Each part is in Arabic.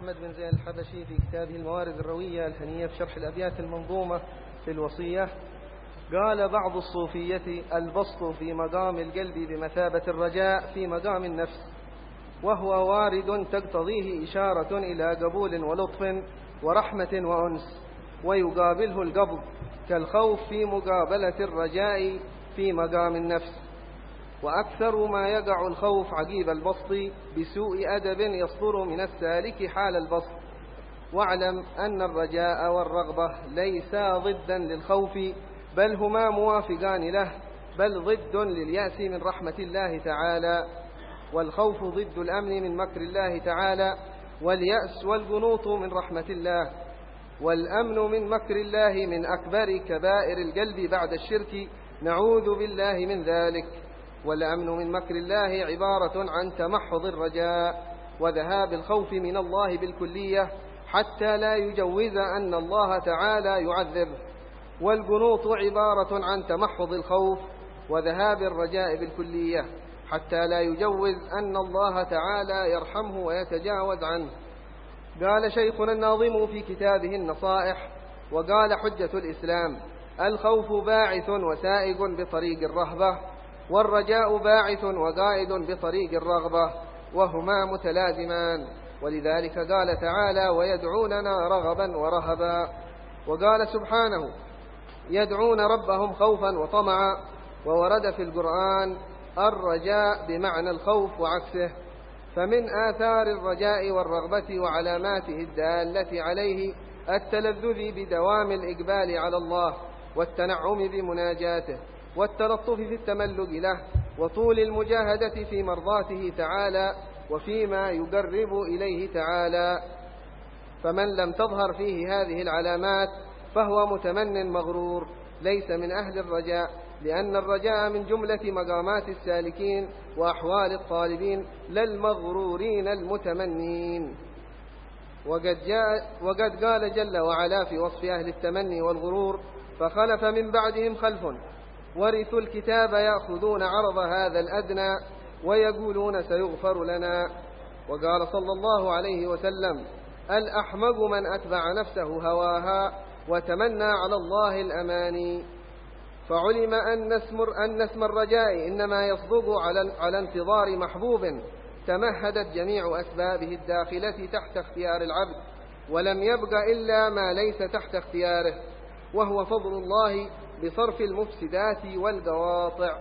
أحمد بن زين الحبشي في كتابه الموارد الروية الهنية في شرح الأبيات المنظومة في الوصية قال بعض الصوفية: البسط في مقام القلب بمثابة الرجاء في مقام النفس، وهو وارد تقتضيه إشارة إلى قبول ولطف ورحمة وأنس، ويقابله القبض كالخوف في مقابلة الرجاء في مقام النفس. وأكثر ما يقع الخوف عقيب البسط بسوء أدب يصدر من السالك حال البسط. واعلم أن الرجاء والرغبة ليسا ضدا للخوف، بل هما موافقان له، بل ضد لليأس من رحمة الله تعالى. والخوف ضد الأمن من مكر الله تعالى، واليأس والقنوط من رحمة الله. والأمن من مكر الله من أكبر كبائر القلب بعد الشرك، نعوذ بالله من ذلك. والأمن من مكر الله عبارة عن تمحض الرجاء وذهاب الخوف من الله بالكلية حتى لا يجوز أن الله تعالى يعذبه. والقنوط عبارة عن تمحض الخوف وذهاب الرجاء بالكلية حتى لا يجوز أن الله تعالى يرحمه ويتجاوز عنه. قال شيخنا الناظم في كتابه النصائح: وقال حجة الإسلام: الخوف باعث وسائق بطريق الرهبة، والرجاء باعث وقائد بطريق الرغبة، وهما متلازمان. ولذلك قال تعالى: ويدعوننا رغبا ورهبا. وقال سبحانه: يدعون ربهم خوفا وطمعا. وورد في القرآن الرجاء بمعنى الخوف وعكسه. فمن آثار الرجاء والرغبة وعلاماته الدالة عليه التلذذ بدوام الإقبال على الله، والتنعم بمناجاته، والتلطف في التملق له، وطول المجاهدة في مرضاته تعالى وفيما يقرب إليه تعالى. فمن لم تظهر فيه هذه العلامات فهو متمن مغرور ليس من أهل الرجاء، لأن الرجاء من جملة مقامات السالكين وأحوال الطالبين لا المغرورين المتمنين. وقد قال جل وعلا في وصف أهل التمني والغرور: فخلف من بعدهم خلف ورثوا الكتاب يأخذون عرض هذا الأدنى ويقولون سيغفر لنا. وقال صلى الله عليه وسلم: الأحمق من أتبع نفسه هواها وتمنى على الله الأماني. فعلم أن اسم الرجاء إنما يصدق على انتظار محبوب تمهدت جميع أسبابه الداخلة تحت اختيار العبد، ولم يبق إلا ما ليس تحت اختياره، وهو فضل الله بصرف المفسدات والقواطع.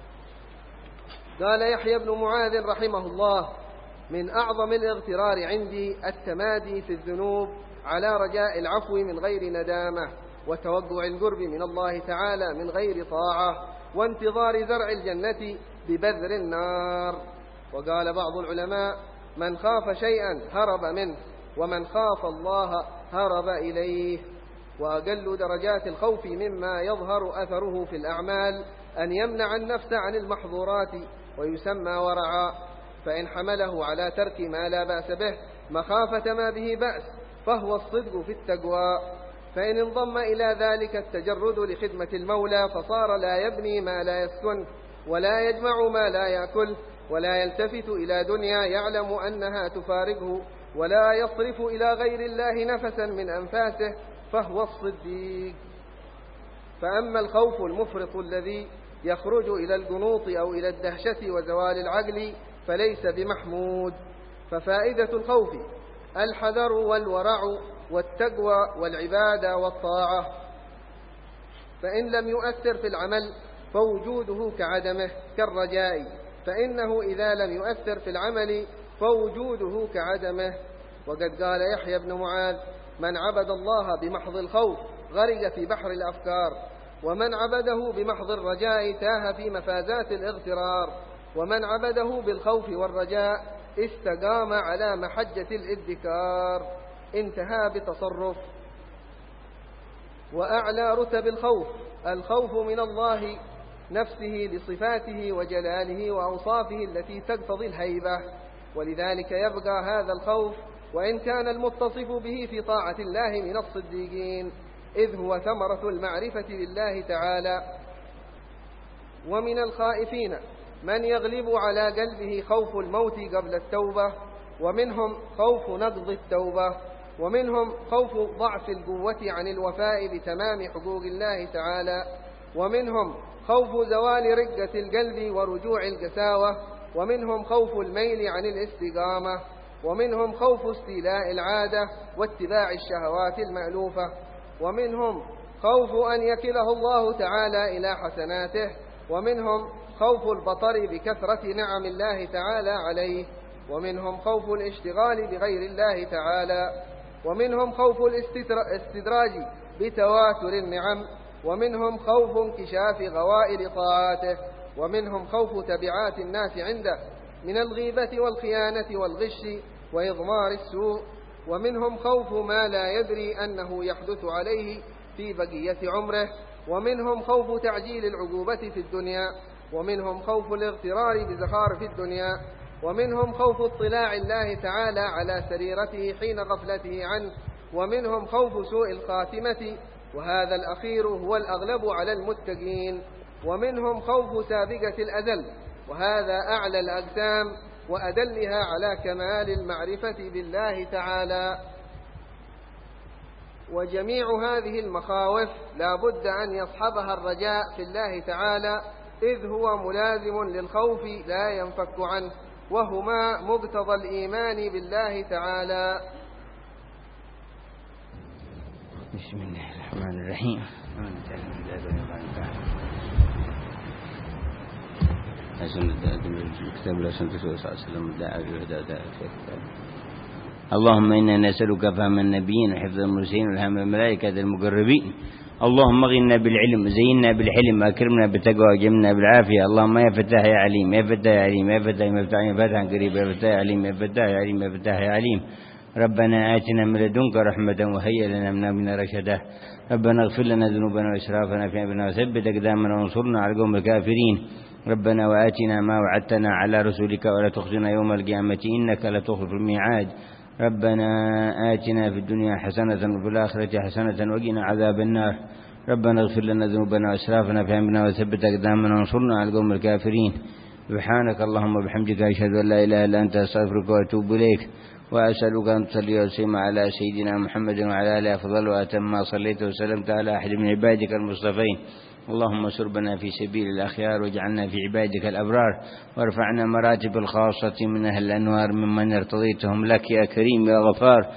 قال يحيى بن معاذ رحمه الله: من أعظم الاغترار عندي التمادي في الذنوب على رجاء العفو من غير ندامة، وتوقع القرب من الله تعالى من غير طاعة، وانتظار زرع الجنة ببذر النار. وقال بعض العلماء: من خاف شيئا هرب منه، ومن خاف الله هرب إليه. وأقل درجات الخوف مما يظهر أثره في الأعمال أن يمنع النفس عن المحظورات، ويسمى ورعا. فإن حمله على ترك ما لا بأس به مخافة ما به بأس فهو الصدق في التقوى. فإن انضم إلى ذلك التجرد لخدمة المولى فصار لا يبني ما لا يسكن، ولا يجمع ما لا يأكل، ولا يلتفت إلى دنيا يعلم أنها تفارقه، ولا يصرف إلى غير الله نفسا من أنفاسه، فهو الصديق. فأما الخوف المفرط الذي يخرج إلى القنوط أو إلى الدهشة وزوال العقل فليس بمحمود. ففائدة الخوف الحذر والورع والتقوى والعبادة والطاعة. فإن لم يؤثر في العمل فوجوده كعدمه كالرجاء، فإنه إذا لم يؤثر في العمل فوجوده كعدمه. وقد قال يحيى بن معاذ: من عبد الله بمحض الخوف غرق في بحر الأفكار، ومن عبده بمحض الرجاء تاه في مفازات الاغترار، ومن عبده بالخوف والرجاء استقام على محجة الادكار. انتهى بتصرف. وأعلى رتب الخوف من الله نفسه لصفاته وجلاله وأوصافه التي تقتضي الهيبة. ولذلك يبقى هذا الخوف وإن كان المتصف به في طاعة الله من الصديقين، إذ هو ثمرة المعرفة بالله تعالى. ومن الخائفين من يغلب على قلبه خوف الموت قبل التوبة، ومنهم خوف نقض التوبة، ومنهم خوف ضعف القوة عن الوفاء بتمام حقوق الله تعالى، ومنهم خوف زوال رقة القلب ورجوع القساوة، ومنهم خوف الميل عن الاستقامة، ومنهم خوف استيلاء العادة واتباع الشهوات المألوفة، ومنهم خوف أن يكله الله تعالى إلى حسناته، ومنهم خوف البطر بكثرة نعم الله تعالى عليه، ومنهم خوف الاشتغال بغير الله تعالى، ومنهم خوف الاستدراج بتواتر النعم، ومنهم خوف انكشاف غوائل طاعاته، ومنهم خوف تبعات الناس عنده من الغيبة والخيانة والغش وإضمار السوء، ومنهم خوف ما لا يدري أنه يحدث عليه في بقية عمره، ومنهم خوف تعجيل العقوبة في الدنيا، ومنهم خوف الاغترار بزخارف الدنيا، ومنهم خوف اطلاع الله تعالى على سريرته حين غفلته عنه، ومنهم خوف سوء الخاتمة، وهذا الأخير هو الأغلب على المتقين، ومنهم خوف سابقة الأزل، وهذا أعلى الأقسام وأدلها على كمال المعرفة بالله تعالى. وجميع هذه المخاوف لا بد أن يصحبها الرجاء في الله تعالى، إذ هو ملازم للخوف لا ينفك عنه، وهما مقتضى الإيمان بالله تعالى. بسم الله الرحمن الرحيم. اللهم إنا نسألك فهم النبيين وحفظ المرسلين والهم الملائكة المقربين. اللهم اغننا بالعلم، زينا بالحلم، أكرمنا بالتقوى، وجمنا بالعافية. اللهم يا فتاح يا عليم، يا فتاح يا عليم، يا فتاح يا فتاح قريب، يا فتاح يا عليم، يا فتاح يا عليم، يا فتاح يا عليم. ربنا آتنا من لدنك رحمة وهيئ لنا من أمرنا رشدا. ربنا اغفر لنا ذنوبنا وإسرافنا في أمرنا وثبت أقدامنا وانصرنا على القوم الكافرين. ربنا وآتنا ما وعدتنا على رسولك ولا تخزنا يوم القيامة إنك لا تخلف الميعاد. ربنا آتنا في الدنيا حسنة وفي الآخرة حسنة وقنا عذاب النار. ربنا اغفر لنا ذنوبنا وإسرافنا في أمرنا وثبت أقدامنا وانصرنا على القوم الكافرين. سبحانك اللهم وبحمدك أشهد أن لا إله إلا أنت أستغفرك وأتوب إليك. وأسألك أن تصلي وتسلم على سيدنا محمد وعلى آله أفضل وأتم ما صليت وسلمت على أحد من عبادك المصطفين. اللهم سربنا في سبيل الأخيار واجعلنا في عبادك الأبرار، وارفعنا مراتب الخاصة من أهل الأنوار ممن ارتضيتهم لك يا كريم يا غفار.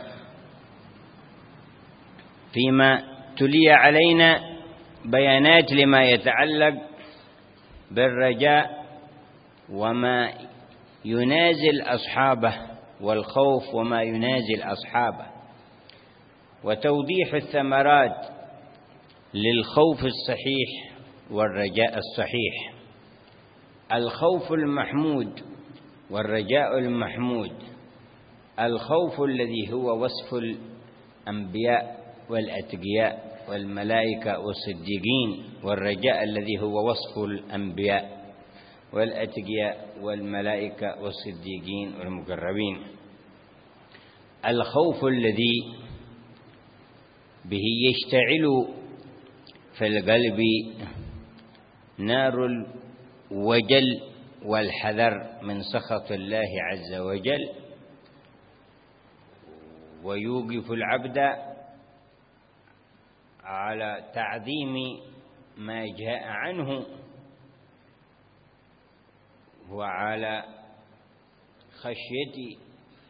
فيما تلي علينا بيانات لما يتعلق بالرجاء وما ينازل أصحابه، والخوف وما ينازل أصحابه، وتوضيح الثمرات للخوف الصحيح والرجاء الصحيح. الخوف المحمود والرجاء المحمود: الخوف الذي هو وصف الأنبياء والأتقياء والملائكة والصديقين، والرجاء الذي هو وصف الأنبياء والأتقياء والملائكة والصديقين والمقربين. الخوف الذي به يشتعل في القلب نار الوجل والحذر من سخط الله عز وجل، ويوقف العبد على تعظيم ما جاء عنه وعلى خشية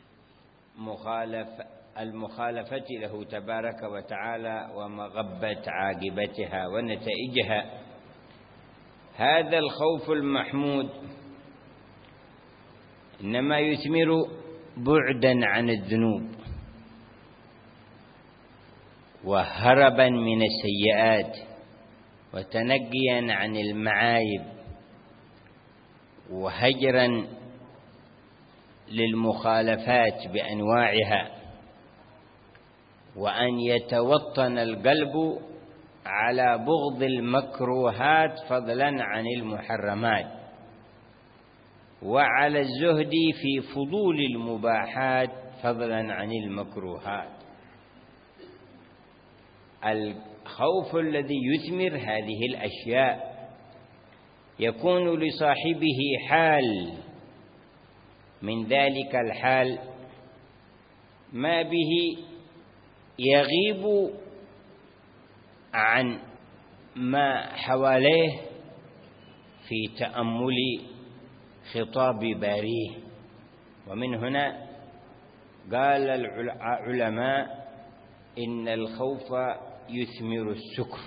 المخالفة له تبارك وتعالى ومغبة عاقبتها ونتائجها. هذا الخوف المحمود إنما يثمر بعدا عن الذنوب وهربا من السيئات وتنقيا عن المعايب وهجرا للمخالفات بأنواعها، وأن يتوطن القلب على بغض المكروهات فضلا عن المحرمات، وعلى الزهد في فضول المباحات فضلا عن المكروهات. الخوف الذي يثمر هذه الأشياء يكون لصاحبه حال، من ذلك الحال ما به يغيب عن ما حواليه في تأمل خطاب باريه. ومن هنا قال العلماء إن الخوف يثمر السكر،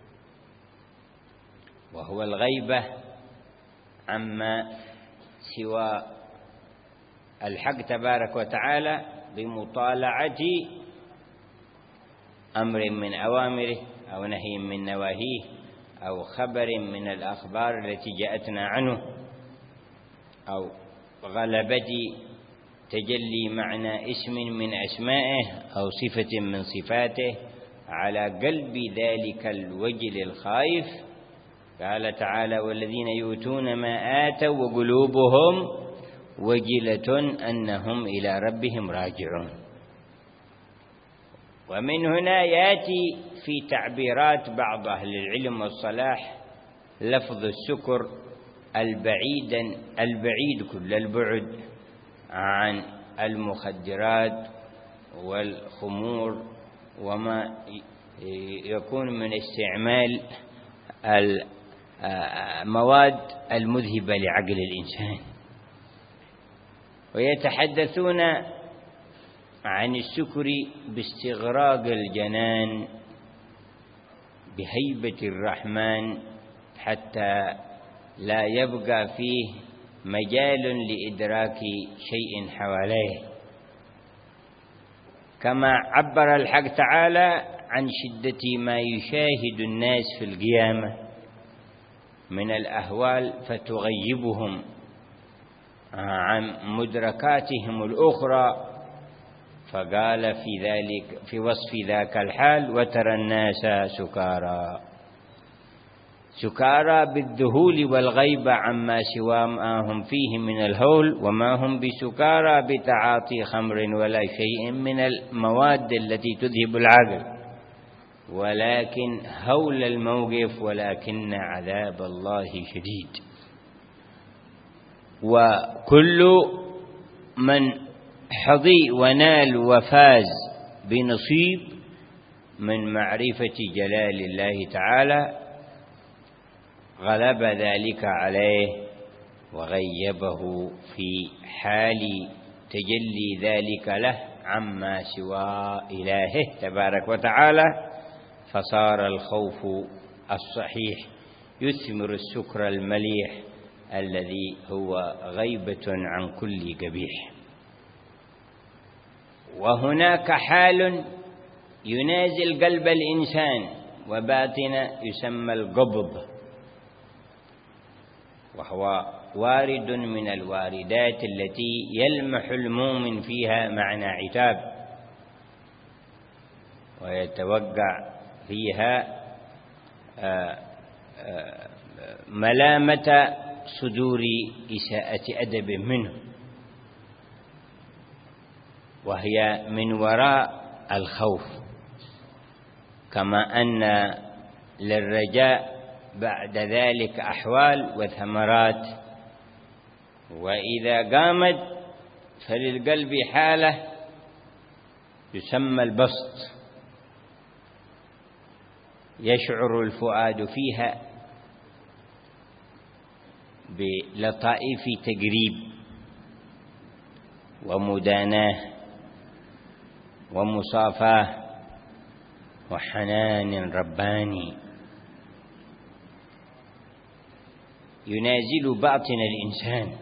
وهو الغيبة عما سوى الحق تبارك وتعالى بمطالعة أمر من أوامره أو نهي من نواهيه أو خبر من الأخبار التي جاءتنا عنه أو غلبة تجلي معنى اسم من أسمائه أو صفة من صفاته على قلب ذلك الوجل الخائف. قال تعالى: والذين يؤتون ما آتوا وقلوبهم وجلة أنهم إلى ربهم راجعون. ومن هنا يأتي في تعبيرات بعض أهل العلم والصلاح لفظ السكر البعيد كل البعد عن المخدرات والخمور وما يكون من استعمال المواد المذهبة لعقل الإنسان. ويتحدثون عن السكر باستغراق الجنان بهيبة الرحمن حتى لا يبقى فيه مجال لإدراك شيء حواليه، كما عبر الحق تعالى عن شدة ما يشاهد الناس في القيامة من الأهوال فتغيبهم عن مدركاتهم الأخرى. فقال في وصف ذاك الحال: وترى الناس سكارى بالذهول والغيبة عما سوى ما هم فيه من الهول، وما هم بسكارى بتعاطي خمر ولا شيء من المواد التي تذهب العقل، ولكن هول الموقف ولكن عذاب الله شديد. وكل من حظي ونال وفاز بنصيب من معرفة جلال الله تعالى غلب ذلك عليه وغيبه في حال تجلي ذلك له عما سوى إلهه تبارك وتعالى، فصار الخوف الصحيح يثمر السكر المليح الذي هو غيبة عن كل قبيح. وهناك حال ينازل قلب الإنسان وباطن يسمى القبض، وهو وارد من الواردات التي يلمح المؤمن فيها معنى عتاب ويتوقع فيها ملامة صدور إساءة أدب منه، وهي من وراء الخوف. كما أن للرجاء بعد ذلك أحوال وثمرات، وإذا قامت فللقلب حالة يسمى البسط، يشعر الفؤاد فيها بلطائف تقريب ومداناه ومصافاه وحنان رباني ينازل باطن الإنسان.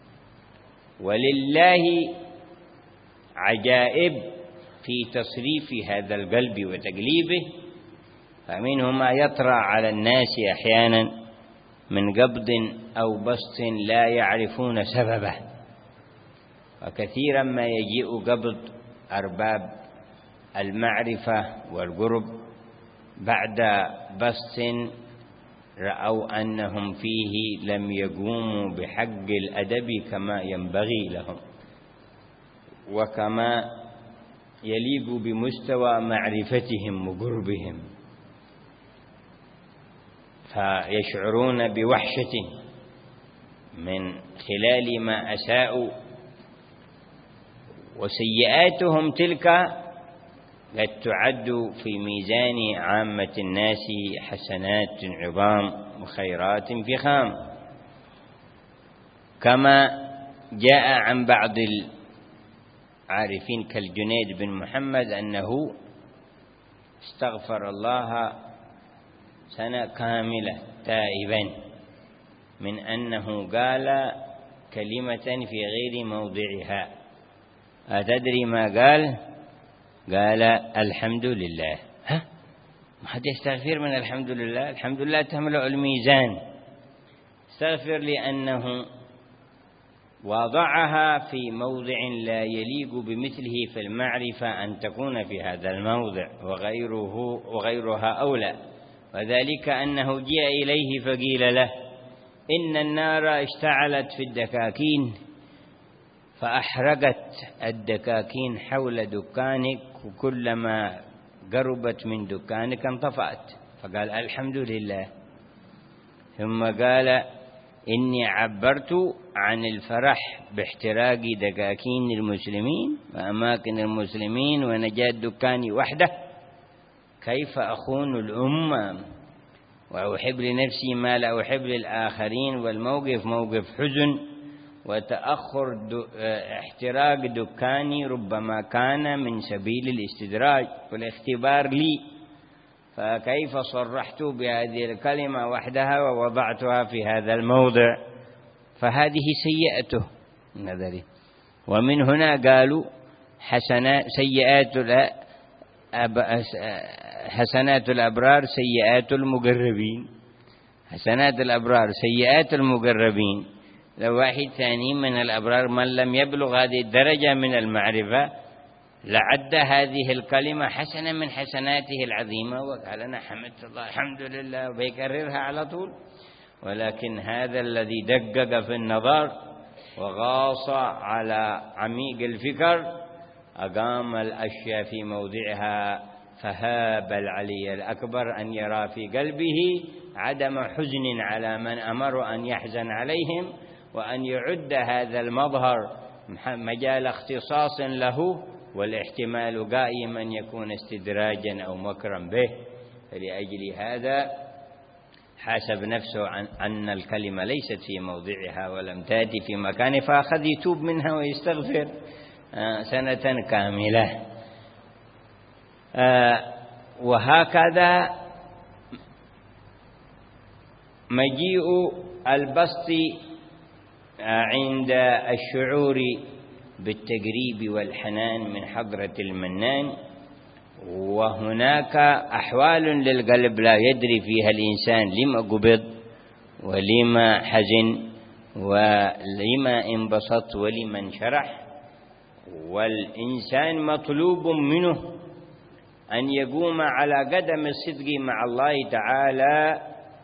ولله عجائب في تصريف هذا القلب وتقليبه، فمنه ما يطرأ على الناس أحيانا من قبض أو بسط لا يعرفون سببه، وكثيرا ما يجيء قبض أرباب المعرفة والقرب بعد بسط رأوا أنهم فيه لم يقوموا بحق الأدب كما ينبغي لهم وكما يليق بمستوى معرفتهم وقربهم، فيشعرون بوحشة من خلال ما أساءوا وسيئاتهم تلك قد تعد في ميزان عامة الناس حسنات عظام وخيرات فخام، كما جاء عن بعض العارفين كالجنيد بن محمد أنه استغفر الله سنة كاملة تائبا من أنه قال كلمة في غير موضعها. أتدري ما قال؟ قال الحمد لله. ما حد يستغفر من الحمد لله؟ الحمد لله تملأ الميزان. استغفر لأنه وضعها في موضع لا يليق بمثله في المعرفة أن تكون في هذا الموضع، وغيرها أولى، وذلك أنه جاء إليه فقيل له إن النار اشتعلت في الدكاكين فأحرقت الدكاكين حول دكانك، وكلما قربت من دكانك انطفأت. فقال الحمد لله. ثم قال إني عبرت عن الفرح باحتراق دكاكين المسلمين وأماكن المسلمين ونجاة دكاني وحده، كيف أخون الأمة وأحب لنفسي ما لا أحب للآخرين، والموقف موقف حزن وتأخر احتراق دكاني ربما كان من سبيل الاستدراج والاختبار لي، فكيف صرحت بهذه الكلمة وحدها ووضعتها في هذا الموضع؟ فهذه سيئته نظري. ومن هنا قالوا حسنات الأبرار سيئات المقربين. حسنات الأبرار سيئات المقربين. لو واحد ثاني من الأبرار من لم يبلغ هذه الدرجة من المعرفة لعد هذه الكلمة حسنة من حسناته العظيمة وقال أنا حمدت الله الحمد لله وبيكررها على طول. ولكن هذا الذي دقق في النظر وغاص على عميق الفكر أقام الأشياء في موضعها، فهاب العلي الأكبر أن يرى في قلبه عدم حزن على من أمر أن يحزن عليهم، وأن يعد هذا المظهر مجال اختصاص له، والاحتمال قائما يكون استدراجا أو مكرا به. فلأجل هذا حاسب نفسه أن الكلمة ليست في موضعها ولم تأتي في مكانه، فأخذ يتوب منها ويستغفر سنة كاملة. وهكذا مجيء البسط عند الشعور بالتقريب والحنان من حضرة المنان. وهناك أحوال للقلب لا يدري فيها الإنسان لما قبض ولما حزن ولما انبسط ولما انشرح، والإنسان مطلوب منه أن يقوم على قدم الصدق مع الله تعالى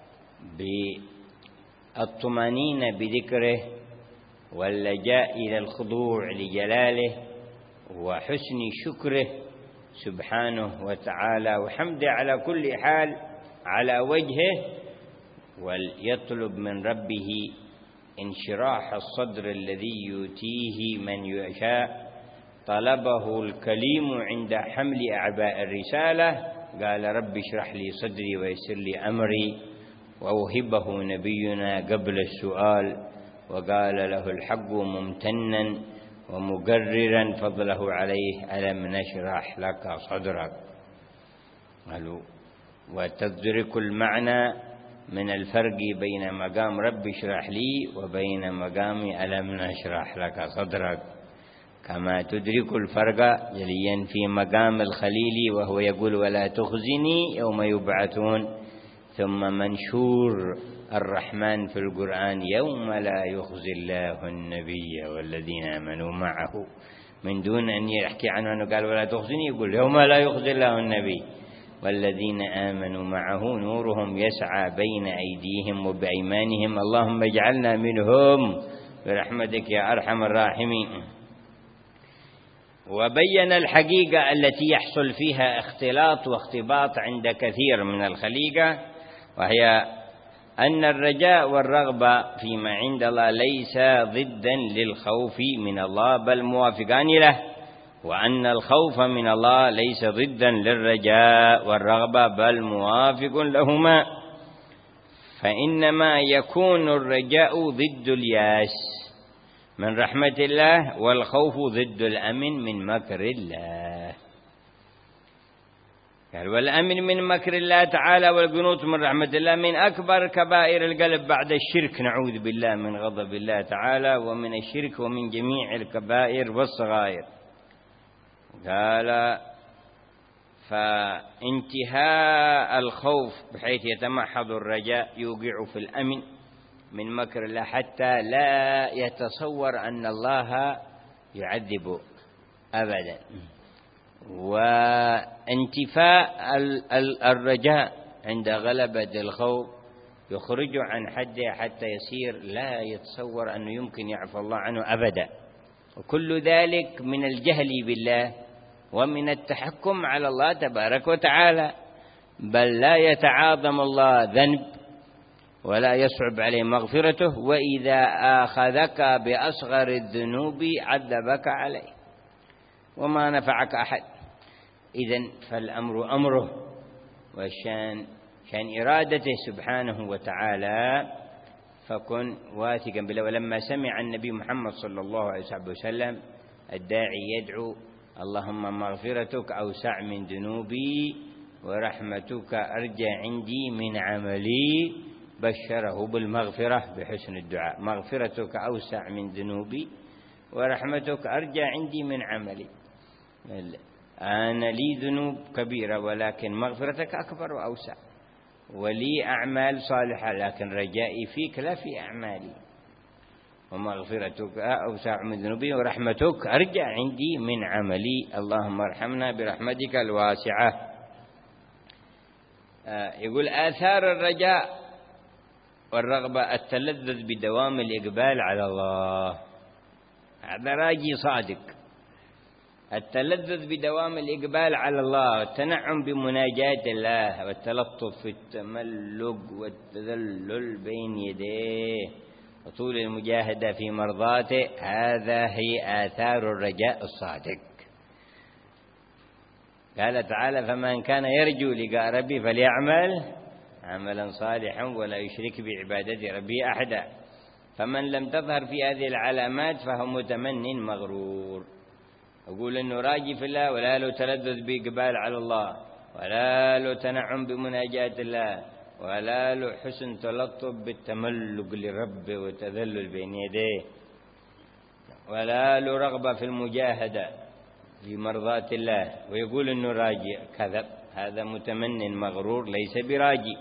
بالطمأنينة بذكره واللجاء إلى الخضوع لجلاله وحسن شكره سبحانه وتعالى وحمده على كل حال على وجهه، وليطلب من ربه انشراح الصدر الذي يؤتيه من يشاء. طلبه الكليم عند حمل أعباء الرسالة، قال رب اشرح لي صدري ويسر لي أمري. وأوهبه نبينا قبل السؤال وقال له الحق ممتنا ومقررا فضله عليه ألم نشرح لك صدرك. قالوا وتدرك المعنى من الفرق بين مقام رب اشرح لي وبين مقام ألم نشرح لك صدرك، كما تدرك الفرق جليا في مقام الخليل وهو يقول ولا تخزني يوم يبعثون، ثم منشور الرحمن في القرآن يوم لا يخزي الله النبي والذين آمنوا معه، من دون أن يحكي عنه أنه قال ولا تخزني، يقول يوم لا يخزي الله النبي والذين آمنوا معه نورهم يسعى بين أيديهم وبأيمانهم اللهم اجعلنا منهم برحمتك يا أرحم الراحمين. وبين الحقيقة التي يحصل فيها اختلاط واختباط عند كثير من الخليقة، وهي أن الرجاء والرغبة فيما عند الله ليس ضدا للخوف من الله بل موافقان له. وأن الخوف من الله ليس ضدا للرجاء والرغبة بل موافق لهما، فإنما يكون الرجاء ضد الياس من رحمة الله، والخوف ضد الأمن من مكر الله. قال والأمن من مكر الله تعالى والقنوط من رحمة الله من أكبر كبائر القلب بعد الشرك، نعوذ بالله من غضب الله تعالى ومن الشرك ومن جميع الكبائر والصغائر. قال فانتهاء الخوف بحيث يتمحض الرجاء يوقع في الأمن من مكر الله حتى لا يتصور أن الله يعذب أبدا. وانتفاء الرجاء عند غلبة الخوف يخرج عن حده حتى يصير لا يتصور أنه يمكن يعفو الله عنه أبدا، وكل ذلك من الجهل بالله ومن التحكم على الله تبارك وتعالى، بل لا يتعاظم الله ذنب ولا يصعب عليه مغفرته، وإذا آخذك بأصغر الذنوب عذبك عليه وما نفعك أحد. إذن فالأمر أمره، والشان شان إرادته سبحانه وتعالى، فكن واثقا بالله. ولما سمع النبي محمد صلى الله عليه وسلم الداعي يدعو اللهم مغفرتك أوسع من ذنوبي ورحمتك أرجى عندي من عملي، بشره بالمغفرة بحسن الدعاء. مغفرتك أوسع من ذنوبي ورحمتك أرجى عندي من عملي. أنا لي ذنوب كبيرة ولكن مغفرتك أكبر وأوسع، ولي أعمال صالحة لكن رجائي فيك لا في أعمالي. ومغفرتك أوسع من ذنوبي ورحمتك أرجى عندي من عملي، اللهم ارحمنا برحمتك الواسعة. يقول آثار الرجاء والرغبة التلذذ بدوام الإقبال على الله، هذا راجي صادق. التلذذ بدوام الإقبال على الله والتنعم بمناجاة الله والتلطف في التملق والتذلل بين يديه وطول المجاهدة في مرضاته، هذا هي آثار الرجاء الصادق. قال تعالى فمن كان يرجو لقاء ربي فليعمل عملا صالحا ولا يشرك بعبادة ربي أحدا. فمن لم تظهر في هذه العلامات فهو متمن مغرور. أقول أنه راجي في الله ولا له تلذذ بإقبال على الله ولا له تنعم بمناجاة الله ولا له حسن تلطف بالتملق لرب وتذلل بين يديه ولا له رغبة في المجاهدة في مرضاة الله، ويقول أنه راجي، كذب، هذا متمن مغرور ليس براجي.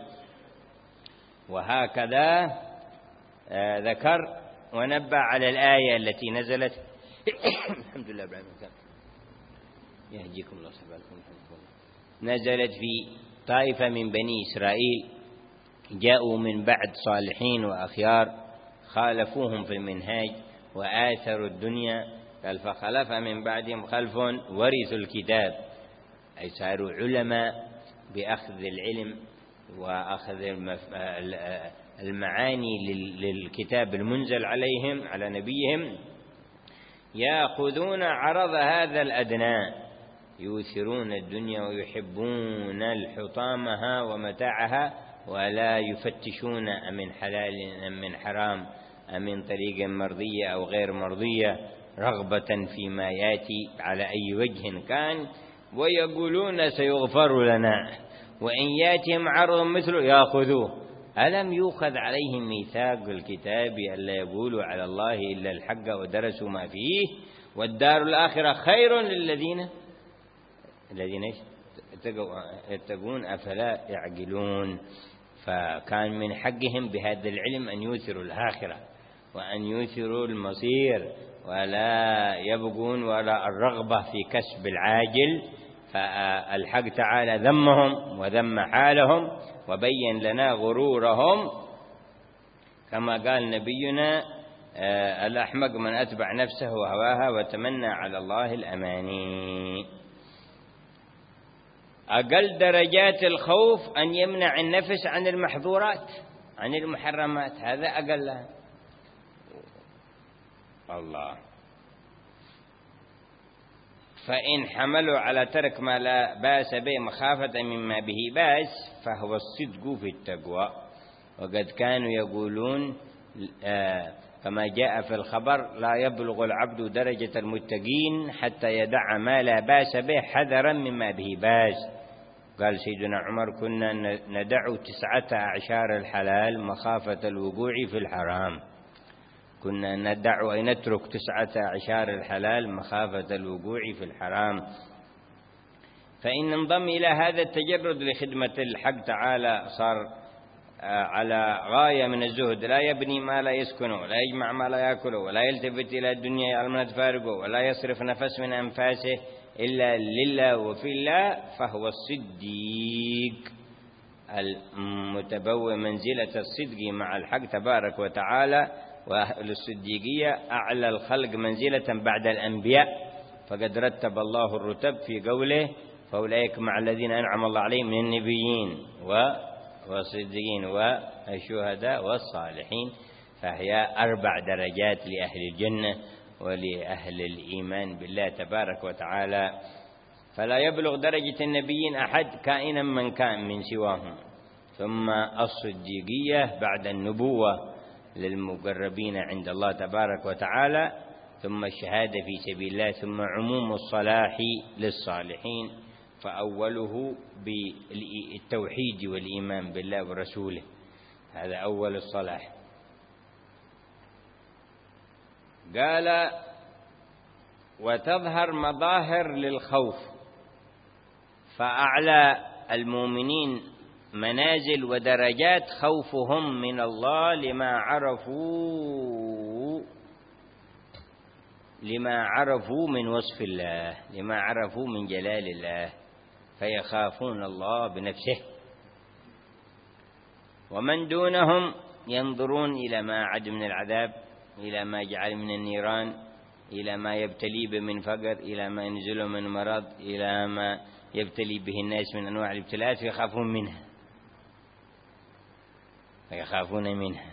وهكذا ذكر ونبه على الآية التي نزلت الحمد لله يهديكم الله سبحانه، نزلت في طائفة من بني إسرائيل جاءوا من بعد صالحين وأخيار خالفوهم في المنهاج وآثروا الدنيا. قال فخلف من بعدهم خلف ورثوا الكتاب، أي صاروا علماء بأخذ العلم وأخذ المعاني للكتاب المنزل عليهم على نبيهم، يأخذون عرض هذا الأدنى، يؤثرون الدنيا ويحبون الحطامها ومتاعها ولا يفتشون أمن حلال أم من حرام أم من طريق مرضية أو غير مرضية، رغبة فيما يأتي على أي وجه كان، ويقولون سيغفر لنا وإن يأتهم عرض مثله يأخذوه. ألم يؤخذ عليهم ميثاق الكتاب ألا يقولوا على الله إلا الحق ودرسوا ما فيه والدار الآخرة خير للذين يتقون أفلا يعقلون. فكان من حقهم بهذا العلم أن يؤثروا الآخرة وأن يؤثروا المصير ولا يبغون ولا الرغبة في كسب العاجل. فالحق تعالى ذمهم وذم حالهم وبين لنا غرورهم، كما قال نبينا الأحمق من أتبع نفسه وهواها وتمنى على الله الأماني. أقل درجات الخوف أن يمنع النفس عن المحظورات عن المحرمات، هذا أقلها. الله فإن حملوا على ترك ما لا باس به مخافة مما به باس فهو الصدق في التقوى. وقد كانوا يقولون كما جاء في الخبر: لا يبلغ العبد درجة المتقين حتى يدع ما لا باس به حذرا مما به باس. قال سيدنا عمر: كنا ندع 19 الحلال مخافة الوقوع في الحرام. كنا ندع أي نترك 19 الحلال مخافة الوقوع في الحرام. فإن انضم إلى هذا التجرد لخدمة الحق تعالى صار على غاية من الزهد، لا يبني ما لا يسكنه، ولا يجمع ما لا يأكله، ولا يلتفت إلى الدنيا يعلم أن تفارقه، ولا يصرف نفس من أنفاسه إلا لله وفي الله، فهو الصديق المتبوء منزلة الصدق مع الحق تبارك وتعالى. وأهل الصديقية أعلى الخلق منزلة بعد الأنبياء، فقد رتب الله الرتب في قوله: فأولئك مع الذين أنعم الله عليهم من النبيين والصديقين والشهداء والصالحين. فهي 4 درجات لأهل الجنة ولأهل الإيمان بالله تبارك وتعالى. فلا يبلغ درجة النبيين أحد كائنا من كان من سواهم. ثم الصديقية بعد النبوة للمقربين عند الله تبارك وتعالى، ثم الشهادة في سبيل الله، ثم عموم الصلاح للصالحين، فأوله بالتوحيد والإيمان بالله ورسوله، هذا أول الصلاح. قال: وتظهر مظاهر للخوف، فأعلى المؤمنين منازل ودرجات خوفهم من الله لما عرفوا من وصف الله، لما عرفوا من جلال الله، فيخافون الله بنفسه. ومن دونهم ينظرون إلى ما عد من العذاب، إلى ما جعل من النيران، إلى ما يبتلي به من فقر، إلى ما ينزل من مرض، إلى ما يبتلي به الناس من أنواع الابتلاءات، فيخافون منها.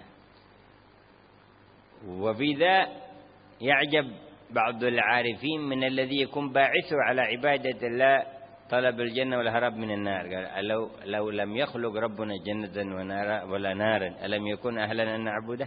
وفي ذا يعجب بعض العارفين من الذي يكون باعثه على عبادة الله طلب الجنة والهرب من النار. قال: لو لم يخلق ربنا جنة ولا نارا ألم يكن أهلا أن نعبده؟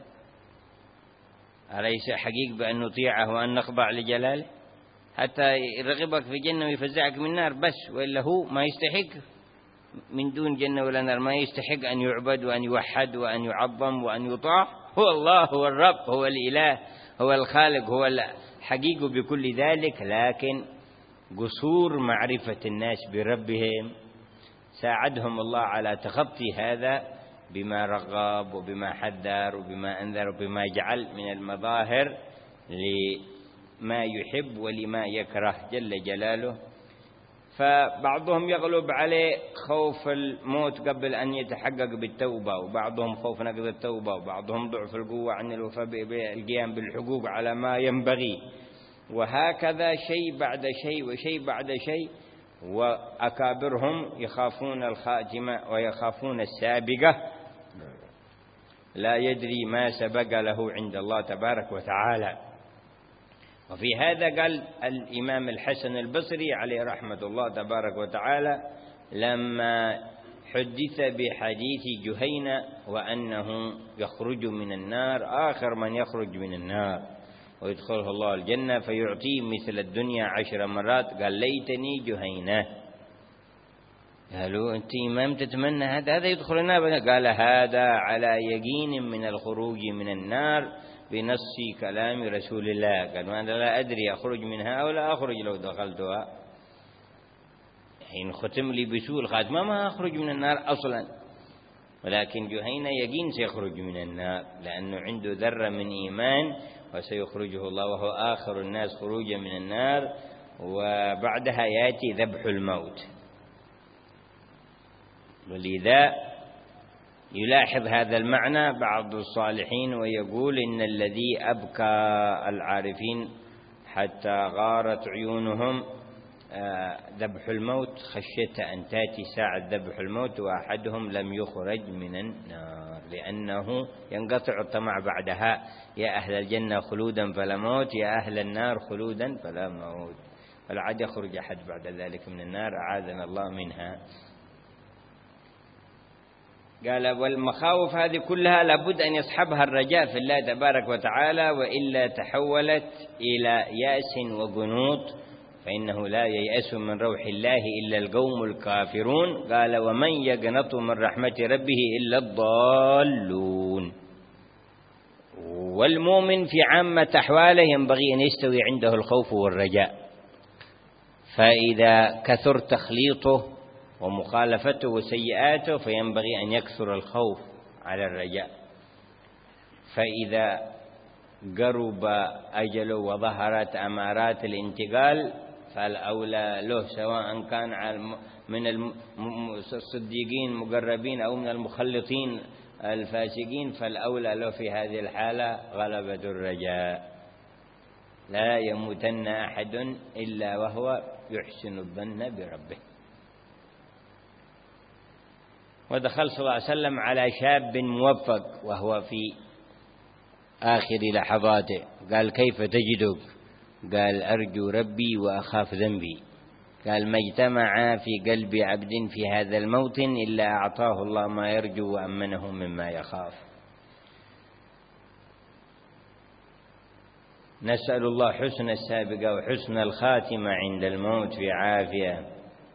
أليس حقيق بأن نطيعه وأن نخضع لجلاله حتى يرغبك في جنة ويفزعك من النار بس؟ وإلا هو ما يستحق من دون جنة ولا نار، ما يستحق أن يعبد وأن يوحد وأن يعظم وأن يطاع. هو الله، هو الرب، هو الإله، هو الخالق، هو الحقيق بكل ذلك. لكن قصور معرفة الناس بربهم ساعدهم الله على تخطي هذا بما رغب وبما حذر وبما أنذر وبما جعل من المظاهر لما يحب ولما يكره جل جلاله. فبعضهم يغلب عليه خوف الموت قبل أن يتحقق بالتوبة، وبعضهم خوف نقض التوبة، وبعضهم ضعف القوة عن الوفاء بالقيام بالحقوق على ما ينبغي، وهكذا شيء بعد شيء وشيء بعد شيء. وأكابرهم يخافون الخاتمة ويخافون السابقة، لا يدري ما سبق له عند الله تبارك وتعالى. وفي هذا قال الإمام الحسن البصري عليه رحمة الله تبارك وتعالى لما حدث بحديث جهينة وأنه يخرج من النار آخر من يخرج من النار ويدخله الله الجنة فيعطيه مثل الدنيا 10 مرات، قال: ليتني جهينة. قالوا: أنت إمام تتمنى هذا يدخل النار؟ قال: هذا على يقين من الخروج من النار بنص كلام رسول الله. قال: أنا لا أدري أخرج منها ولا أخرج لو دخلتها، حين ختم لي بسوء الخاتمة ما أخرج من النار أصلا. ولكن جهينة يقين سيخرج من النار لأنه عنده ذرة من إيمان وسيخرجه الله، وهو آخر الناس خروجا من النار، وبعدها يأتي ذبح الموت. ولذا يلاحظ هذا المعنى بعض الصالحين ويقول: إن الذي أبكى العارفين حتى غارت عيونهم ذبح الموت خشية أن تأتي ساعة ذبح الموت وأحدهم لم يخرج من النار، لأنه ينقطع الطمع بعدها: يا أهل الجنة خلودا فلا موت، يا أهل النار خلودا فلا موت. فلا عاد يخرج أحد بعد ذلك من النار، أعاذنا الله منها. قال والمخاوف هذه كلها لابد أن يصحبها الرجاء في الله تبارك وتعالى، وإلا تحولت إلى يأس وقنوط، فإنه لا ييأس من روح الله إلا القوم الكافرون. قال ومن يقنط من رحمة ربه إلا الضالون. والمؤمن في عامة أحواله ينبغي أن يستوي عنده الخوف والرجاء، فإذا كثر تخليطه ومخالفته وسيئاته فينبغي أن يكثر الخوف على الرجاء، فإذا قرب أجله وظهرت أمارات الانتقال فالأولى له، سواء كان من الصديقين مقربين أو من المخلطين الفاسقين، فالأولى له في هذه الحالة غلبة الرجاء. لا يموتن أحد إلا وهو يحسن الظن بربه. ودخل صلى الله عليه وسلم على شاب موفق وهو في آخر لحظاته، قال كيف تجدك؟ قال أرجو ربي وأخاف ذنبي. قال ما اجتمع في قلب عبد في هذا الموطن إلا أعطاه الله ما يرجو وأمنه مما يخاف. نسأل الله حسن السابقة وحسن الخاتمة عند الموت في عافية.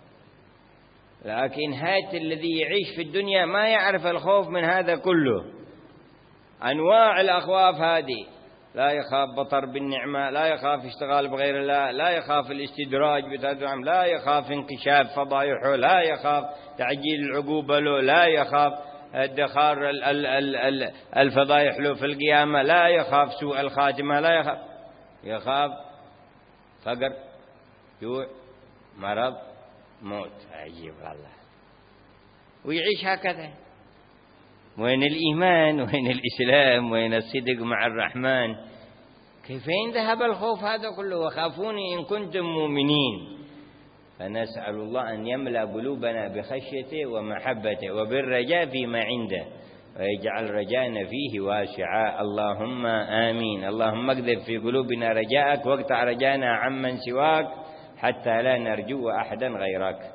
لكن هات الذي يعيش في الدنيا ما يعرف الخوف من هذا كله، أنواع الأخواف هذه، لا يخاف بطر بالنعمة، لا يخاف اشتغال بغير الله، لا يخاف الاستدراج بتدعم، لا يخاف انكشاف فضائحه، لا يخاف تعجيل العقوبة له، لا يخاف ادخار الفضائح له في القيامة، لا يخاف سوء الخاتمة، لا يخاف فقر، جوع، مرض، موت. عجيب الله. ويعيش هكذا. وين الإيمان؟ وين الإسلام؟ وين الصدق مع الرحمن؟ كيف ذهب الخوف هذا كله؟ وخافوني إن كنتم مؤمنين. فنسأل الله أن يملأ قلوبنا بخشيته ومحبته وبالرجاء فيما عنده، ويجعل رجاءنا فيه واسعا. اللهم آمين. اللهم اقذف في قلوبنا رجاءك واقطع رجانا عمن سواك حتى لا نرجو أحدا غيرك.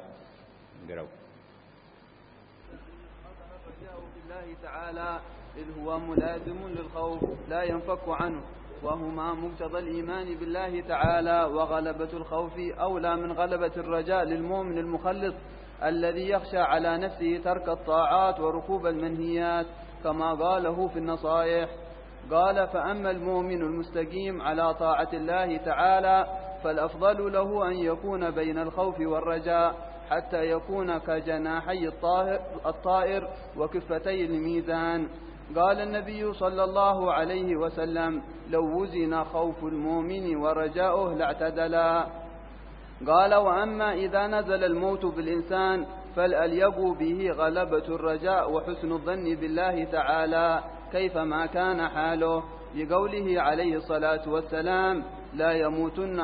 تعالى إذ هو ملازم للخوف لا ينفك عنه، وهما مقتضى الإيمان بالله تعالى، وغلبة الخوف أولى من غلبة الرجاء للمؤمن المخلص الذي يخشى على نفسه ترك الطاعات وركوب المنهيات، كما قاله في النصائح. قال فأما المؤمن المستقيم على طاعة الله تعالى فالأفضل له أن يكون بين الخوف والرجاء حتى يكون كجناحي الطائر وكفتي الميزان. قال النبي صلى الله عليه وسلم لو وزن خوف المؤمن ورجاؤه لاعتدلا. قال وأما إذا نزل الموت بالإنسان فالأليق به غلبة الرجاء وحسن الظن بالله تعالى كيفما كان حاله، لقوله عليه الصلاة والسلام لا يموتن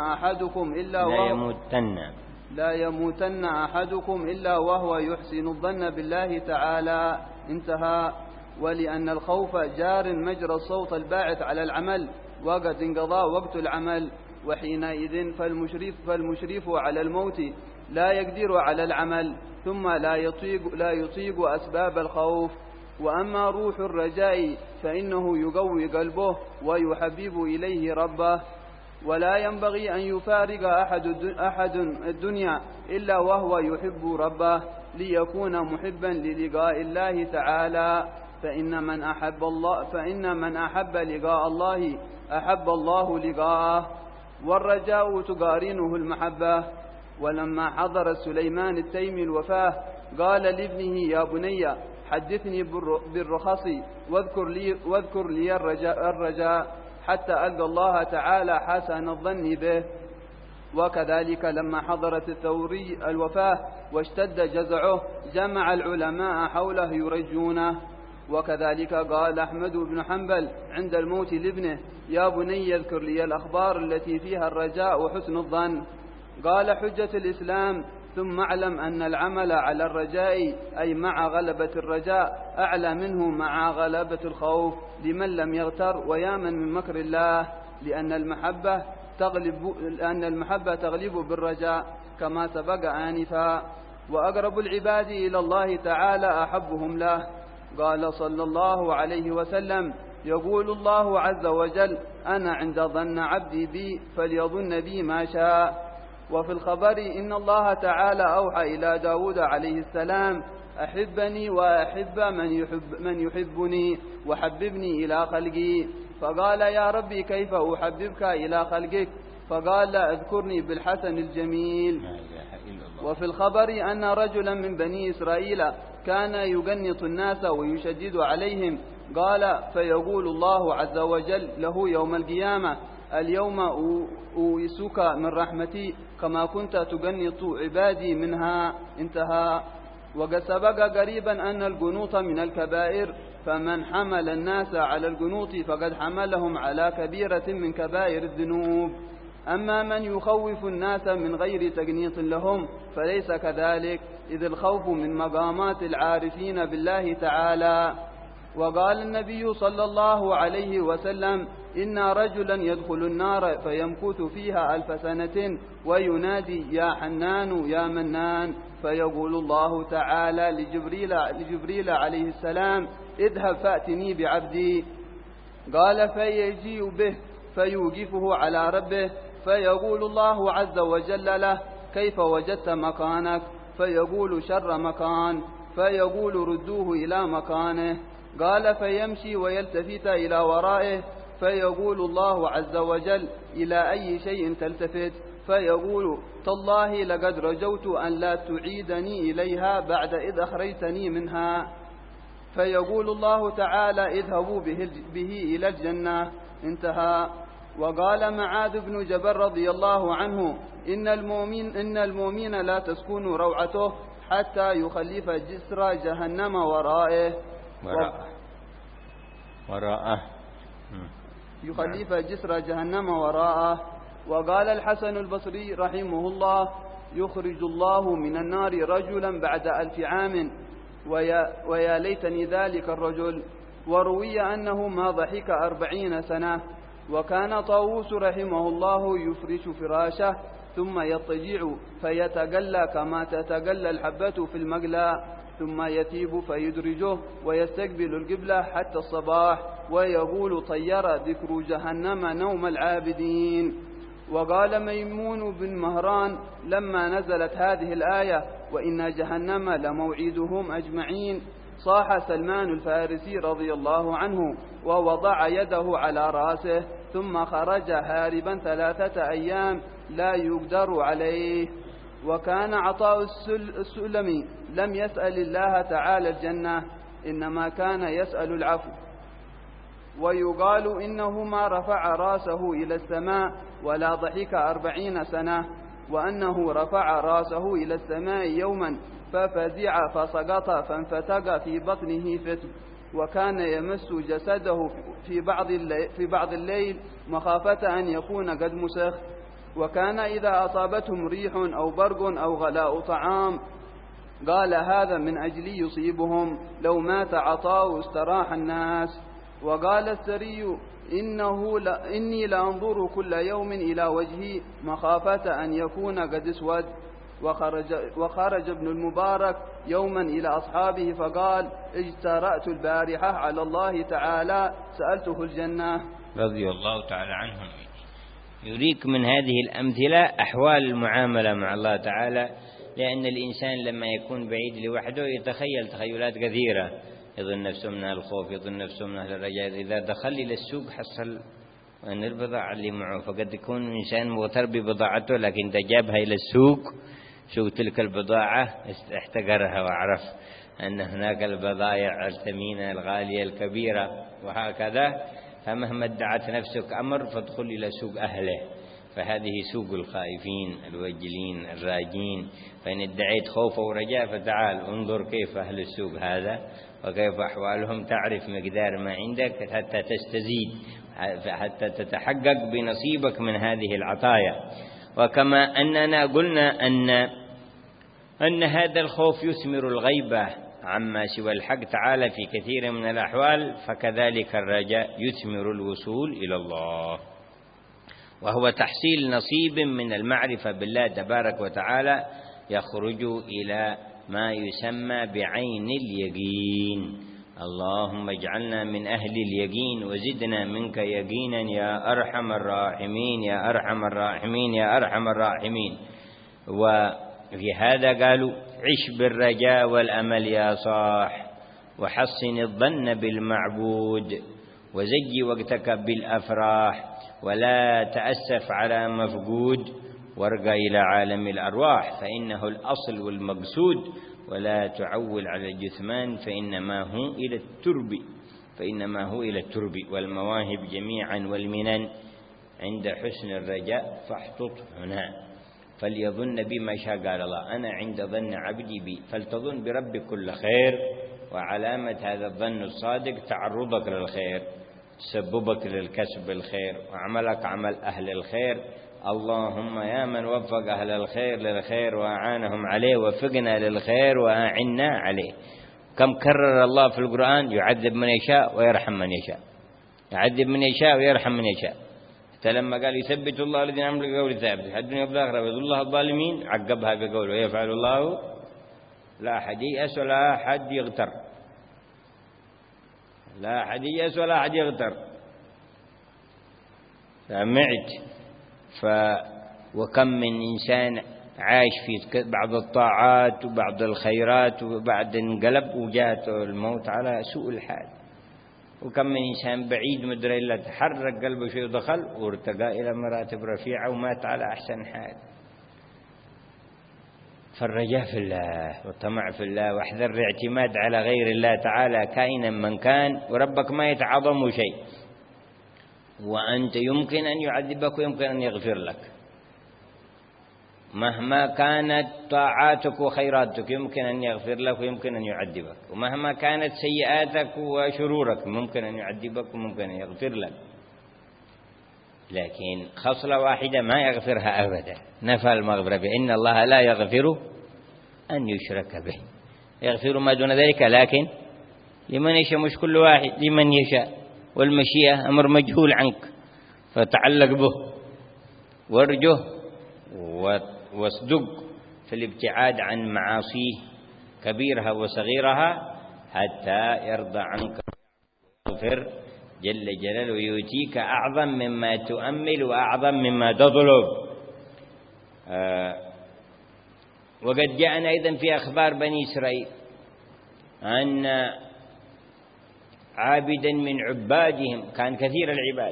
أحدكم إلا وهو يحسن الظن بالله تعالى. انتهى. ولأن الخوف جار مجرى الصوت الباعث على العمل وقد انقضى وقت العمل، وحينئذ فالمشرف على الموت لا يقدر على العمل ثم لا يطيق أسباب الخوف. وأما روح الرجاء فإنه يقوي قلبه ويحبب إليه ربه، ولا ينبغي أن يفارق أحد الدنيا إلا وهو يحب ربه ليكون محبا للقاء الله تعالى، فإن من أحب لقاء الله أحب الله لقاءه، والرجاء تقارنه المحبة. ولما حضر سليمان التيمي الوفاة قال لابنه يا بني حدثني بالرخص واذكر لي الرجاء حتى ألقى الله تعالى حسن الظن به. وكذلك لما حضرت الثوري الوفاة واشتد جزعه جمع العلماء حوله يرجونه. وكذلك قال أحمد بن حنبل عند الموت لابنه يا بني اذكر لي الأخبار التي فيها الرجاء وحسن الظن. قال حجة الإسلام ثم اعلم أن العمل على الرجاء أي مع غلبة الرجاء أعلى منه مع غلبة الخوف لمن لم يغتر ويامن من مكر الله، لأن المحبة تغلب بالرجاء كما سبق آنفا. وأقرب العباد إلى الله تعالى أحبهم له. قال صلى الله عليه وسلم: يقول الله عز وجل: أنا عند ظن عبدي بي فليظن بي ما شاء. وفي الخبر إن الله تعالى أوحى إلى داود عليه السلام: أحبني وأحب من يحبني وحببني إلى خلقي. فقال: يا ربي كيف أحببك إلى خلقك؟ فقال: اذكرني بالحسن الجميل. وفي الخبر أن رجلا من بني إسرائيل كان يقنط الناس ويشدد عليهم. قال: فيقول الله عز وجل له يوم القيامة: اليوم أويسك من رحمتي كما كنت تقنط عبادي منها. انتهى. وقد سبق قريبا أن القنوط من الكبائر، فمن حمل الناس على القنوط فقد حملهم على كبيرة من كبائر الذنوب. أما من يخوف الناس من غير تقنيط لهم فليس كذلك، إذ الخوف من مقامات العارفين بالله تعالى. وقال النبي صلى الله عليه وسلم: إن رجلا يدخل النار فيمكث فيها 1000 سنة وينادي: يا حنان يا منان. فيقول الله تعالى لجبريل عليه السلام: اذهب فأتني بعبدي. قال: فيجيء به فيوقفه على ربه، فيقول الله عز وجل له: كيف وجدت مكانك؟ فيقول: شر مكان. فيقول: ردوه إلى مكانه. قال: فيمشي ويلتفت إلى ورائه، فيقول الله عز وجل: إلى أي شيء تلتفت؟ فيقول: تالله لقد رجوت أن لا تعيدني إليها بعد إذ أخرجتني منها. فيقول الله تعالى: اذهبوا به إلى الجنة. انتهى. وقال معاذ بن جبل رضي الله عنه: إن المؤمن لا تسكن روعته حتى يخلف جسر جهنم وراءه يخلف جسر جهنم وراءه. وقال الحسن البصري رحمه الله: يخرج الله من النار رجلا بعد 1000 عام ويا ليتني ذلك الرجل. وروي أنه ما ضحك 40 سنة. وكان طاووس رحمه الله يفرش فراشه ثم يضطجع فيتقلى كما تتقلى الحبة في المقلى، ثم يتيب فيدرجه ويستقبل القبلة حتى الصباح، ويقول: طير ذكر جهنم نوم العابدين. وقال ميمون بن مهران لما نزلت هذه الآية: وإن جهنم لموعدهم أجمعين، صاح سلمان الفارسي رضي الله عنه ووضع يده على رأسه، ثم خرج هاربا 3 أيام لا يقدر عليه. وكان عطاء السلمي لم يسأل الله تعالى الجنة، إنما كان يسأل العفو. ويقال إنه ما رفع راسه إلى السماء ولا ضحك 40 سنة، وأنه رفع راسه إلى السماء يوما ففزع فسقط فانفتق في بطنه فتم، وكان يمس جسده في بعض الليل مخافة أن يكون قد مسخ. وكان إذا أصابتهم ريح أو برق أو غلاء طعام قال: هذا من أجل يصيبهم، لو مات عطاء استراح الناس. وقال السري: إني لأنظر كل يوم إلى وجهي مخافة أن يكون قد اسود. وخرج ابن المبارك يوما إلى أصحابه فقال: اجترأت البارحة على الله تعالى سألته الجنة. رضي الله تعالى عنهم. يريك من هذه الأمثلة أحوال المعاملة مع الله تعالى، لأن الإنسان لما يكون بعيد لوحده يتخيل تخيلات كثيرة، يظن نفسه منها الخوف، يظن نفسه منها الرجاء. إذا دخل إلى السوق حصل أن البضاعة اللي معه، فقد يكون إنسان مغتر ببضاعته، لكن إذا جابها إلى السوق شو تلك البضاعة احتقرها وعرف أن هناك البضائع الثمينة الغالية الكبيرة وهكذا. فمهما ادعت نفسك أمر فادخل إلى سوق أهله، فهذه سوق الخائفين الوجلين الراجين. فإن ادعيت خوف ورجاء فتعال انظر كيف أهل السوق هذا وكيف أحوالهم، تعرف مقدار ما عندك حتى تستزيد، حتى تتحقق بنصيبك من هذه العطايا. وكما أننا قلنا أن هذا الخوف يثمر الغيبة عما سوى الحق تعالى في كثير من الأحوال، فكذلك الرجاء يثمر الوصول إلى الله. وهو تحصيل نصيب من المعرفة بالله تبارك وتعالى يخرج إلى ما يسمى بعين اليقين. اللهم اجعلنا من أهل اليقين وزدنا منك يقينا يا أرحم الراحمين يا أرحم الراحمين يا أرحم الراحمين. وفي هذا قالوا عش بالرجاء والأمل يا صاح، وحصن الظن بالمعبود، وزج وقتك بالأفراح، ولا تأسف على مفقود، وارقى إلى عالم الأرواح فإنه الأصل والمقصود، ولا تعول على الجثمان فإنما هو إلى الترب والمواهب جميعا والمنن عند حسن الرجاء فاحتط هنا، فليظن بما شاء. قال الله أنا عند ظن عبدي بي فلتظن برب كل خير. وعلامة هذا الظن الصادق تعرضك للخير، تسببك للكسب الخير، وعملك عمل أهل الخير. اللهم يا من وفق أهل الخير للخير وأعانهم عليه وفقنا للخير وأعنا عليه. كم كرر الله في القرآن يعذب من يشاء ويرحم من يشاء، يعذب من يشاء ويرحم من يشاء. حتى لما قال يثبت الله الذين عملوا بقول ثابت في الدنيا والآخرة ويذل الله الظالمين عقبها بقول ويفعل الله لا أحد ييأس ولا أحد يغتر، لا أحد ييأس ولا أحد يغتر. سمعت وكم من إنسان عاش في بعض الطاعات وبعض الخيرات وبعد انقلب وجاءته الموت على سوء الحال، وكم من إنسان بعيد مدري إلا تحرك قلبه شيء ودخل وارتقى إلى مراتب رفيعة ومات على أحسن حال. فالرجاء في الله والطمع في الله، واحذر الاعتماد على غير الله تعالى كائنا من كان، وربك ما يتعظم شيء، وأنت يمكن أن يعذبك ويمكن أن يغفر لك مهما كانت طاعاتك وخيراتك، يمكن أن يغفر لك ويمكن أن يعذبك، ومهما كانت سيئاتك وشرورك ممكن أن يعذبك وممكن أن يغفر لك. لكن خصلة واحدة ما يغفرها أبدا، نفى المغفرة، بأن الله لا يغفر أن يشرك به، يغفر ما دون ذلك لكن لمن يشاء، مش كل واحد، لمن يشاء، والمشيئة أمر مجهول عنك، فتعلق به وارجه واصدق في الابتعاد عن معاصيه كبيرها وصغيرها حتى يرضى عنك ويغفر جل جلاله ويؤتيك أعظم مما تؤمل وأعظم مما تطلب. وقد جاءنا أيضا في أخبار بني إسرائيل أن عابدا من عبادهم كان كثير العباد،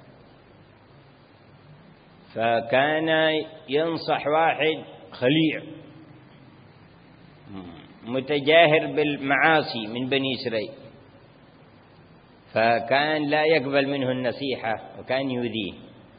فكان ينصح واحد خليع متجاهر بالمعاصي من بني إسرائيل، فكان لا يقبل منه النصيحة وكان يؤذيه،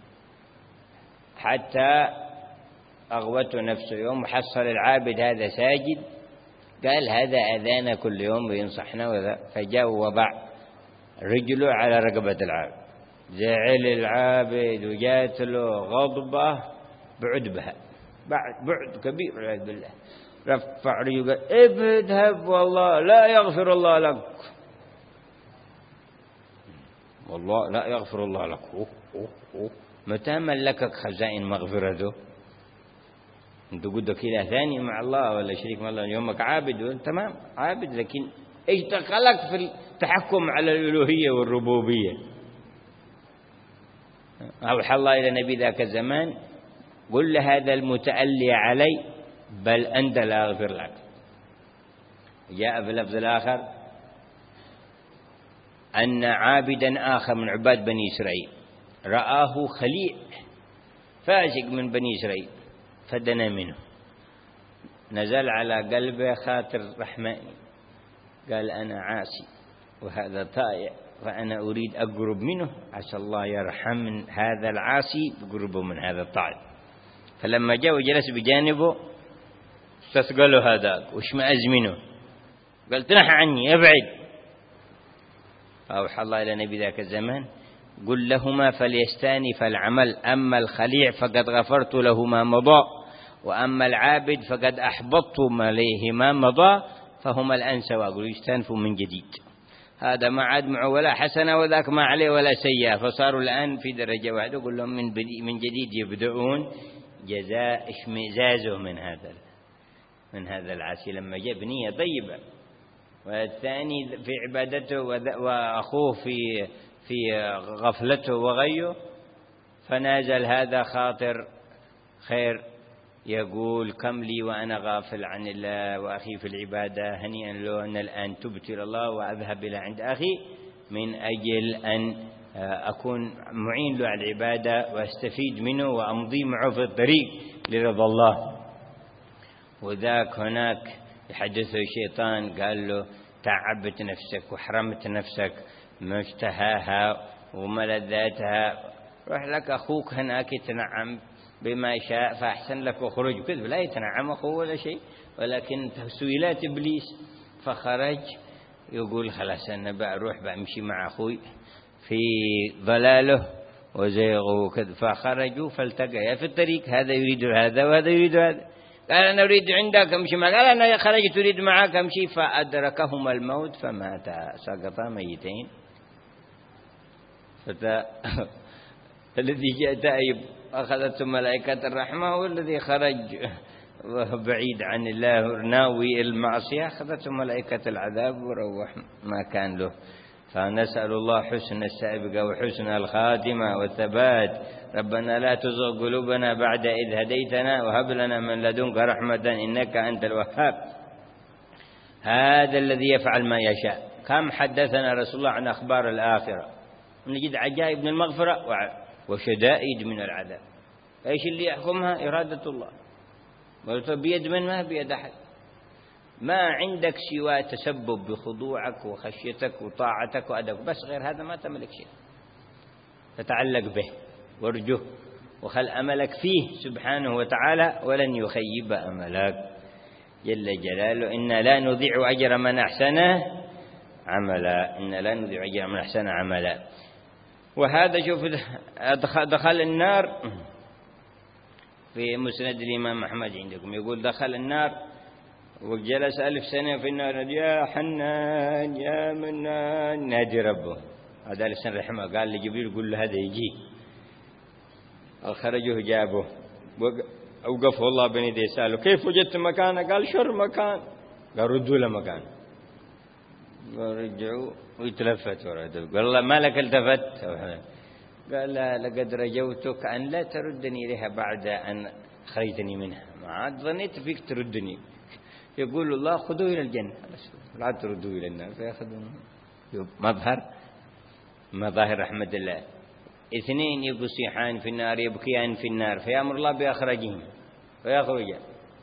حتى أغوته نفسه. يوم حصل العابد هذا ساجد قال هذا أذانا كل يوم وينصحنا، فجاء ووضع رجله على رقبة العابد، زعل العابد وجات له غضبة بعد بها بعد كبير والعياذ بالله، رفع رجله قال اذهب والله لا يغفر الله لك، والله لا يغفر الله لك. متى ملكك خزائن مغفرته؟ انت قدك إله ثاني مع الله ولا شريك مع الله؟ يومك عابد تمام عابد، لكن ايش دخلك في التحكم على الألوهية والربوبية؟ أوحى الله إلى نبي ذاك الزمان قل لهذا المتألي علي بل أنت لا أغفر لك. جاء في اللفظ الآخر أن عابدا آخر من عباد بني إسرائيل رآه خليع فاسق من بني إسرائيل فدنا منه، نزل على قلبه خاطر رحماني، قال أنا عاصي وهذا طائع فأنا أريد أقرب منه عسى الله يرحم من هذا العاصي بقربه من هذا الطائع. فلما جاء وجلس بجانبه استثقله هذاك وش ما أزمنه، قال تنحى عني ابعد. فأوحى الله إلى نبي ذاك الزمان قل لهما فليستانف العمل، أما الخليع فقد غفرت له ما مضى، وأما العابد فقد أحبطت عليه ما مضى، فهما الآن سواء، قل يستانفوا من جديد. هذا ما عاد معه ولا حسنة وذاك ما عليه ولا سيئة، فصاروا الآن في درجة واحدة. أقول لهم من جديد يبدأون جزاء اشمئزازه من هذا العاصي لما جاء بنية طيبة، والثاني في عبادته وأخوه في غفلته وغيه، فنازل هذا خاطر خير يقول كم لي وأنا غافل عن الله وأخي في العبادة، هنيئا له أن الآن تبت إلى الله وأذهب إلى عند أخي من أجل أن أكون معين له على العبادة وأستفيد منه وأمضي معه في الطريق لرضا الله. وذاك هناك يحدثه الشيطان قال له تعبت نفسك وحرمت نفسك مشتهاها وملذاتها، روح لك أخوك هناك يتنعم بما شاء فأحسن لك وخرج. كذب، لا يتنعم أخوه ولا شيء، ولكن تسويلات إبليس. فخرج يقول خلاص أنا بروح بمشي مع أخوي في ضلاله وزيغه وكذا. فخرجوا فالتقيا في الطريق، هذا يريد هذا وهذا يريد هذا. قال أنا أريد عندك أمشي معك، قال أنا خرجت أريد معك أمشي. فأدركهما الموت فماتا، سقطا ميتين. الذي جاء تائب أخذته ملائكة الرحمة، والذي خرج بعيد عن الله ناوي المعصية أخذته ملائكة العذاب وروح ما كان له. فنسأل الله حسن السابقة وحسن الخاتمة والثبات. ربنا لا تزغ قلوبنا بعد إذ هديتنا وهب لنا من لدنك رحمة إنك أنت الوهاب. هذا الذي يفعل ما يشاء. كم حدثنا رسول الله عن أخبار الآخرة، نجد عجائب من المغفرة وشدائد من العذاب. ايش اللي يحكمها؟ إرادة الله، بيد من؟ ما بيد أحد. ما عندك سوى تسبب بخضوعك وخشيتك وطاعتك وأدبك، بس غير هذا ما تملك شيء. فتعلق به وارجه وخل أملك فيه سبحانه وتعالى، ولن يخيب أملك جل جلاله. إنا لا نضيع أجر من أحسن عملا، إنا لا نضيع أجر من أحسن عملا. وهذا شوف دخل النار في مسند الإمام أحمد عندكم، يقول دخل النار وجلس 1000 سنة في النار، يا حنان يا منان، نادي ربه. هذا 1000 سنة رحمه. قال لجبريل قل له هذا يجي. خرجه جابه وقفه الله بين يديه، سأله كيف وجدت مكانه؟ قال شر مكان. قال ردوا له مكان. ورجعوا ويتلفت ورده. قال الله ما لك التفت؟ قال لا لقد رجوتك أن لا تردني إليها بعد أن خرجتني منها، ما عاد ظنيت فيك تردني. يقول الله خذوه إلى الجنة، لا تردوه إلى النار. فيأخذون مظاهر رحمة الله. 2 يصيحان في النار يبكيان في النار، فيأمر الله بأخرجهم فيخرجان،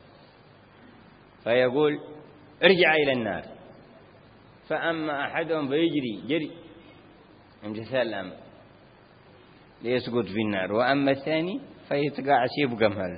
فيقول ارجع إلى النار. فأما أحدهم فيجري جري امتثال الأمر ليسقط في النار، وأما الثاني فيتقاعس يبقى مهل.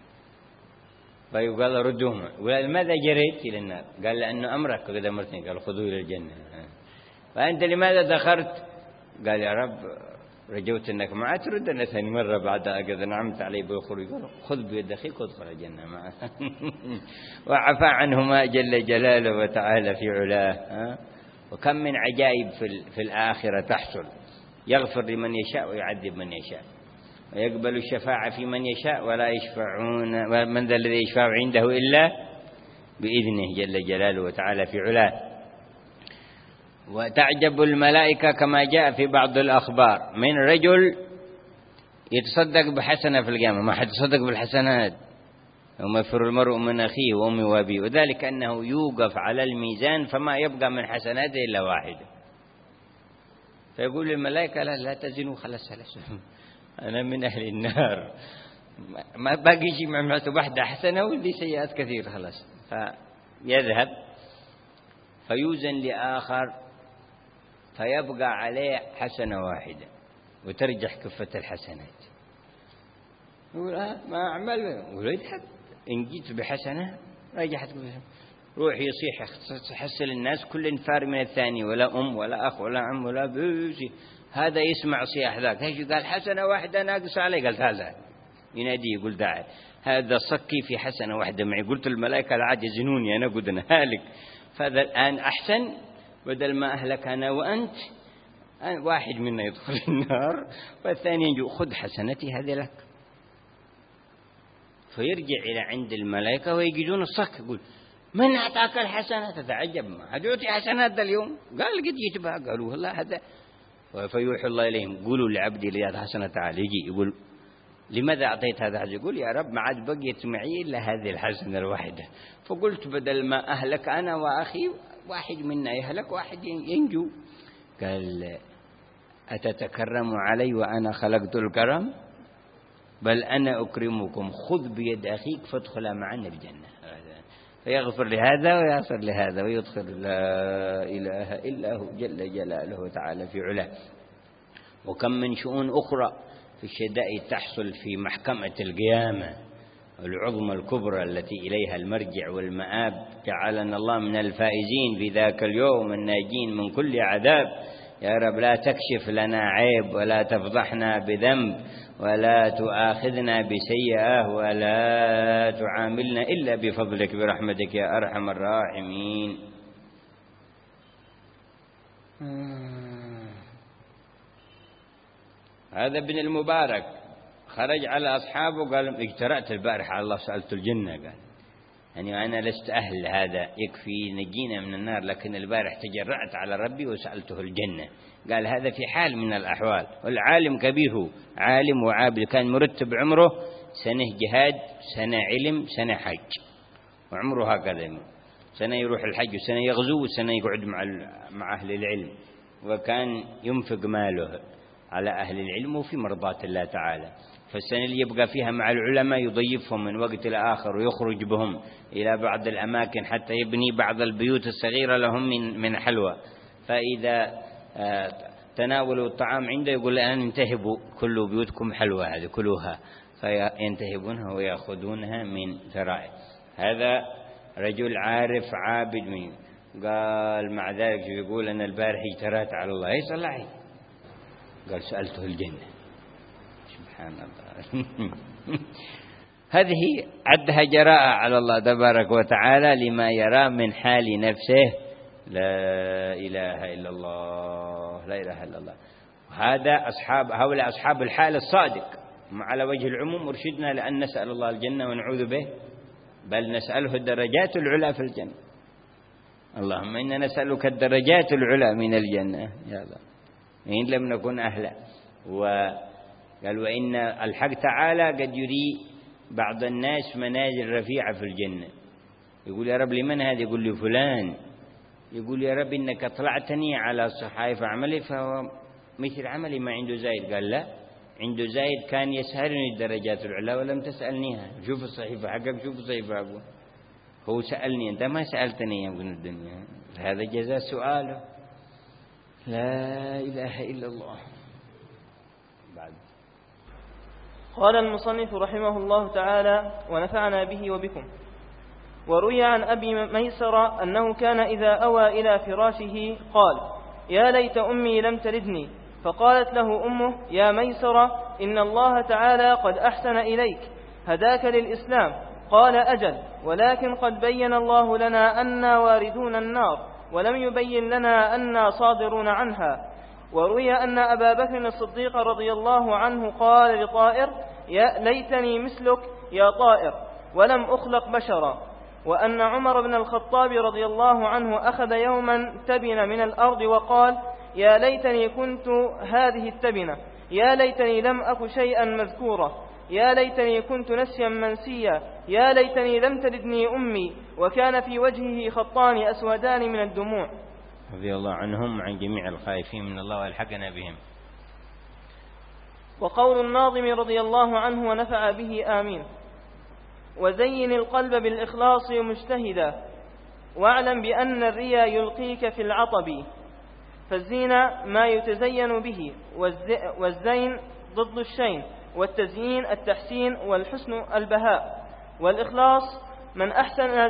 فيقال ردوهما. ولماذا جريت إلى النار؟ قال لأنه أمرك قد أمرتني. قال خذوه إلى الجنة. فأنت لماذا دخرت؟ قال يا رب رجوت أنك ما تردنا ثاني مرة بعد قد نعمت علي بالخروج. خذ بيد أخيك وادخل الجنة معه. وعفى عنهما جل جلاله وتعالى في علاه. وكم من عجائب في الآخرة تحصل. يغفر لمن يشاء ويعذب من يشاء، ويقبل الشفاعة في من يشاء ولا يشفعون، ومن ذا الذي يشفع عنده إلا بإذنه جل جلاله وتعالى في علاه. وتعجب الملائكة كما جاء في بعض الأخبار من رجل يتصدق بحسنة في القيامة. ما حد يتصدق بالحسنات، يوم يفر المرء من أخيه وأمه وأبيه، وذلك أنه يوقف على الميزان فما يبقى من حسناته إلا واحدة. فيقول الملائكة لا تزنوا، خلاص أنا من أهل النار، ما باقي شيء معملته واحدة حسنة واللي سيئات كثير، خلاص. فيذهب فيوزن لآخر فيبقى عليه حسنة واحدة وترجح كفة الحسنات. يقول ما أعمل، يقول يذهب إن جيت بحسنة رجحت كفة. روح يصيح يحصل الناس كل فار من الثاني، ولا أم ولا أخ ولا عم ولا بوسي. هذا يسمع صياح ذاك، ايش قال حسنة واحدة ناقص عليه. قال هذا ينادي يقول داعي هذا صكي في حسنة واحدة معي. قلت الملائكة العاد يزنوني أنا قد أنا هالك. فهذا الآن أحسن بدل ما أهلك أنا وأنت، واحد منا يدخل النار والثاني ينجو، خذ حسنتي هذه لك. فيرجع إلى عند الملائكة ويجدون الصك، يقول من أعطاك الحسنات؟ تتعجب، ما حد يعطي حسنات اليوم؟ قال قد جيتبها. قالوا والله هذا. فيوحي الله إليهم قولوا لعبدي لي حسنة تعال. يجي يقول لماذا أعطيت هذا؟ يقول يا رب ما عاد بقيت معي إلا هذه الحسنة الواحدة، فقلت بدل ما أهلك أنا وأخي واحد منا يهلك واحد ينجو. قال أتتكرم علي وأنا خلقت الكرم؟ بل أنا أكرمكم، خذ بيد أخيك فادخلا معنا الجنة. فيغفر لهذا ويغفر لهذا ويدخل لا إله إلا هو جل جلاله تعالى في علاه. وكم من شؤون أخرى في الشدائد تحصل في محكمة القيامة العظمى الكبرى التي إليها المرجع والمآب. جعلنا الله من الفائزين في ذاك اليوم الناجين من كل عذاب. يا رب لا تكشف لنا عيب ولا تفضحنا بذنب ولا تؤاخذنا بسيئة ولا تعاملنا إلا بفضلك برحمتك يا أرحم الراحمين. هذا ابن المبارك خرج على أصحابه قال اجترأت البارح على الله سألت الجنة. قال يعني أنا لست أهل هذا، يكفي نجينا من النار، لكن البارح تجرأت على ربي وسألته الجنة. قال هذا في حال من الأحوال. والعالم كبير، هو عالم وعابد، كان مرتب عمره سنة جهاد سنة علم سنة حج، وعمره هكذا، سنة يروح الحج وسنة يغزو وسنة يقعد مع أهل العلم، وكان ينفق ماله على أهل العلم وفي مرضاة الله تعالى. فالسنة اللي يبقى فيها مع العلماء يضيفهم من وقت لآخر ويخرج بهم إلى بعض الأماكن حتى يبني بعض البيوت الصغيرة لهم من حلوى. فإذا تناولوا الطعام عنده يقول الآن انتهبوا كلوا بيوتكم حلوى هذه كلوها، فينتهبونها ويأخذونها من ثرائه. هذا رجل عارف عابد من. قال مع ذلك يقول أنا البارح اجترأت على الله. ايش صلحي؟ قال سألته الجنة. سبحان الله. هذه عدها جراءة على الله تبارك وتعالى لما يرى من حال نفسه. لا إله إلا الله، لا إله إلا الله. هؤلاء أصحاب الحال الصادق. على وجه العموم أرشدنا لأن نسأل الله الجنة ونعوذ به، بل نسأله الدرجات العلى في الجنة. اللهم إنا نسألك الدرجات العلى من الجنة يا الله إن لم نكن أهلا. وقال وإن الحق تعالى قد يري بعض الناس منازل رفيعة في الجنة. يقول يا رب لمن هذا؟ يقول لي فلان. يقول يا رب إنك طلعتني على صحائف عملي فهو مثل عملي ما عنده زايد. قال لا، عنده زايد كان يسهرني الدرجات العلى ولم تسألنيها. شوف الصحيفة حقك، شوف الصحيفة حقه. هو سألني، أنت ما سألتني يا ابن الدنيا. هذا جزاء سؤاله. لا إله إلا الله. بعد قال المصنف رحمه الله تعالى ونفعنا به وبكم. وروي عن أبي ميسر أنه كان إذا أوى إلى فراشه قال يا ليت أمي لم تلدني، فقالت له أمه يا ميسر إن الله تعالى قد أحسن إليك هداك للإسلام. قال أجل، ولكن قد بين الله لنا أننا واردون النار ولم يبين لنا أننا صادرون عنها. وروي أن أبا بكر الصديق رضي الله عنه قال لطائر يا ليتني مثلك يا طائر ولم أخلق بشرا. وأن عمر بن الخطاب رضي الله عنه أخذ يوما تبن من الأرض وقال يا ليتني كنت هذه التبنة، يا ليتني لم أك شيئا مذكورا، يا ليتني كنت نسيا منسيا، يا ليتني لم تلدني أمي. وكان في وجهه خطان أسودان من الدموع. رضي الله عنهم عن جميع الخائفين من الله والحقنا بهم. وقول الناظم رضي الله عنه ونفع به آمين. وزين القلب بالإخلاص مجتهدا، واعلم بأن الريا يلقيك في العطب، فالزينة ما يتزين به، والزين ضد الشين، والتزيين التحسين، والحسن البهاء. والإخلاص من أحسن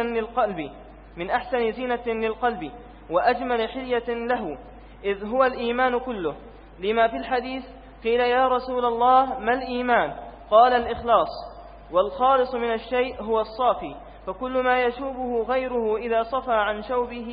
زينة للقلب وأجمل حلية له، إذ هو الإيمان كله. لما في الحديث قيل يا رسول الله ما الإيمان؟ قال الإخلاص. والخالص من الشيء هو الصافي، فكل ما يشوبه غيره إذا صفى عن شوبه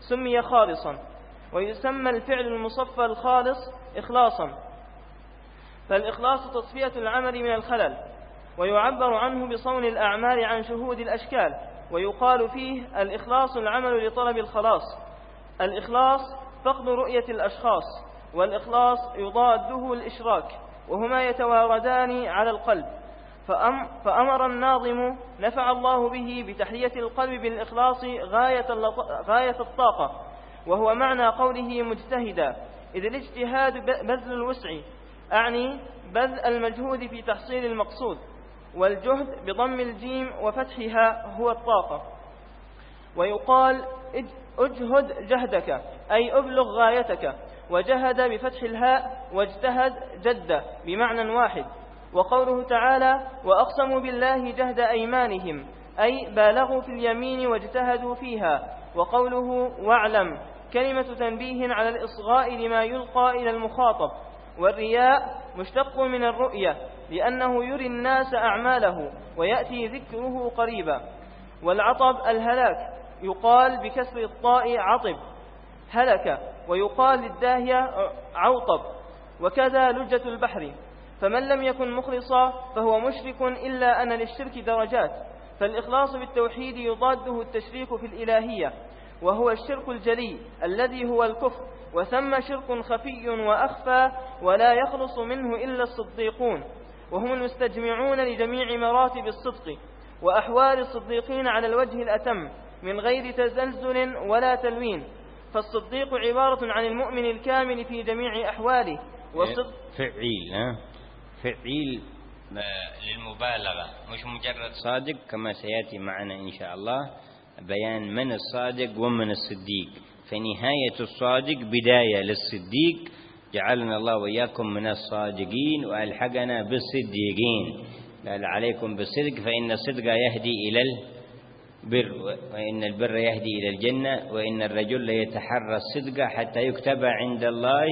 سمي خالصا. ويسمى الفعل المصفى الخالص إخلاصا، فالإخلاص تصفية العمل من الخلل، ويعبر عنه بصون الأعمال عن شهود الأشكال، ويقال فيه الإخلاص العمل لطلب الخلاص. الإخلاص فقد رؤية الأشخاص، والإخلاص يضاده الإشراك، وهما يتواردان على القلب. فأمر الناظم نفع الله به بتحلية القلب بالإخلاص غاية الطاقة، وهو معنى قوله مجتهدا، إذ الاجتهاد بذل الوسع، أعني بذل المجهود في تحصيل المقصود، والجهد بضم الجيم وفتحها هو الطاقة. ويقال اجهد جهدك، أي أبلغ غايتك، وجهد بفتح الهاء، واجتهد جد بمعنى واحد. وقوله تعالى وأقسموا بالله جهد أيمانهم، أي بالغوا في اليمين واجتهدوا فيها. وقوله واعلم كلمة تنبيه على الإصغاء لما يلقى إلى المخاطب. والرياء مشتق من الرؤية، لأنه يري الناس أعماله، ويأتي ذكره قريبا. والعطب الهلاك، يقال بكسر الطاء عطب هلك، ويقال للداهية عوطب، وكذا لجة البحر. فمن لم يكن مخلصا فهو مشرك، إلا أن للشرك درجات، فالإخلاص بالتوحيد يضاده التشريك في الإلهية، وهو الشرك الجلي الذي هو الكفر. وثم شرك خفي وأخفى ولا يخلص منه إلا الصديقون، وهم المستجمعون لجميع مراتب الصدق وأحوال الصديقين على الوجه الأتم من غير تزلزل ولا تلوين. فالصديق عبارة عن المؤمن الكامل في جميع أحواله. فعيل للمبالغة، مش مجرد صادق، كما سيأتي معنا إن شاء الله بيان من الصادق ومن الصديق. فنهاية الصادق بداية للصديق، جعلنا الله وإياكم من الصادقين وألحقنا بالصديقين. قال عليكم بالصدق فإن الصدق يهدي إلى البر، وإن البر يهدي إلى الجنة، وإن الرجل ليتحرى الصدق حتى يكتب عند الله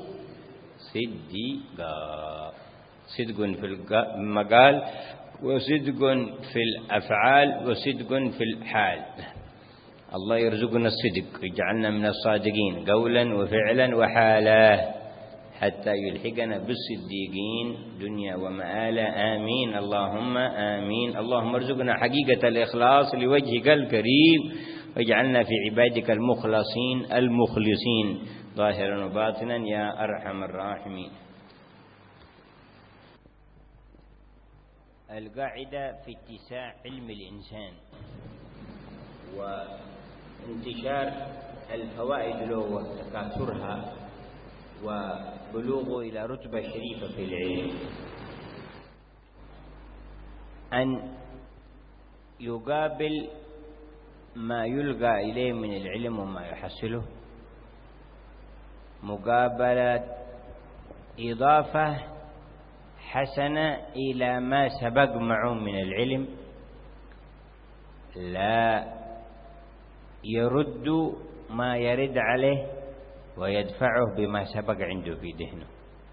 صديقا. صدق في المقال، وصدق في الأفعال، وصدق في الحال. الله يرزقنا الصدق، يجعلنا من الصادقين قولا وفعلا وحالا، حتى يلحقنا بالصديقين دنيا ومآلا. آمين اللهم آمين. اللهم ارزقنا حقيقة الإخلاص لوجهك الكريم، واجعلنا في عبادك المخلصين المخلصين ظاهرا وباطنا يا أرحم الراحمين. القاعدة في اتساع علم الإنسان وانتشار الفوائد له وتكاثرها وبلوغه إلى رتبة شريفة في العلم، أن يقابل ما يلقى إليه من العلم وما يحصله مقابلة إضافة حسنة إلى ما سبق معه من العلم، لا يرد ما يرد عليه ويدفعه بما سبق عنده في ذهنه،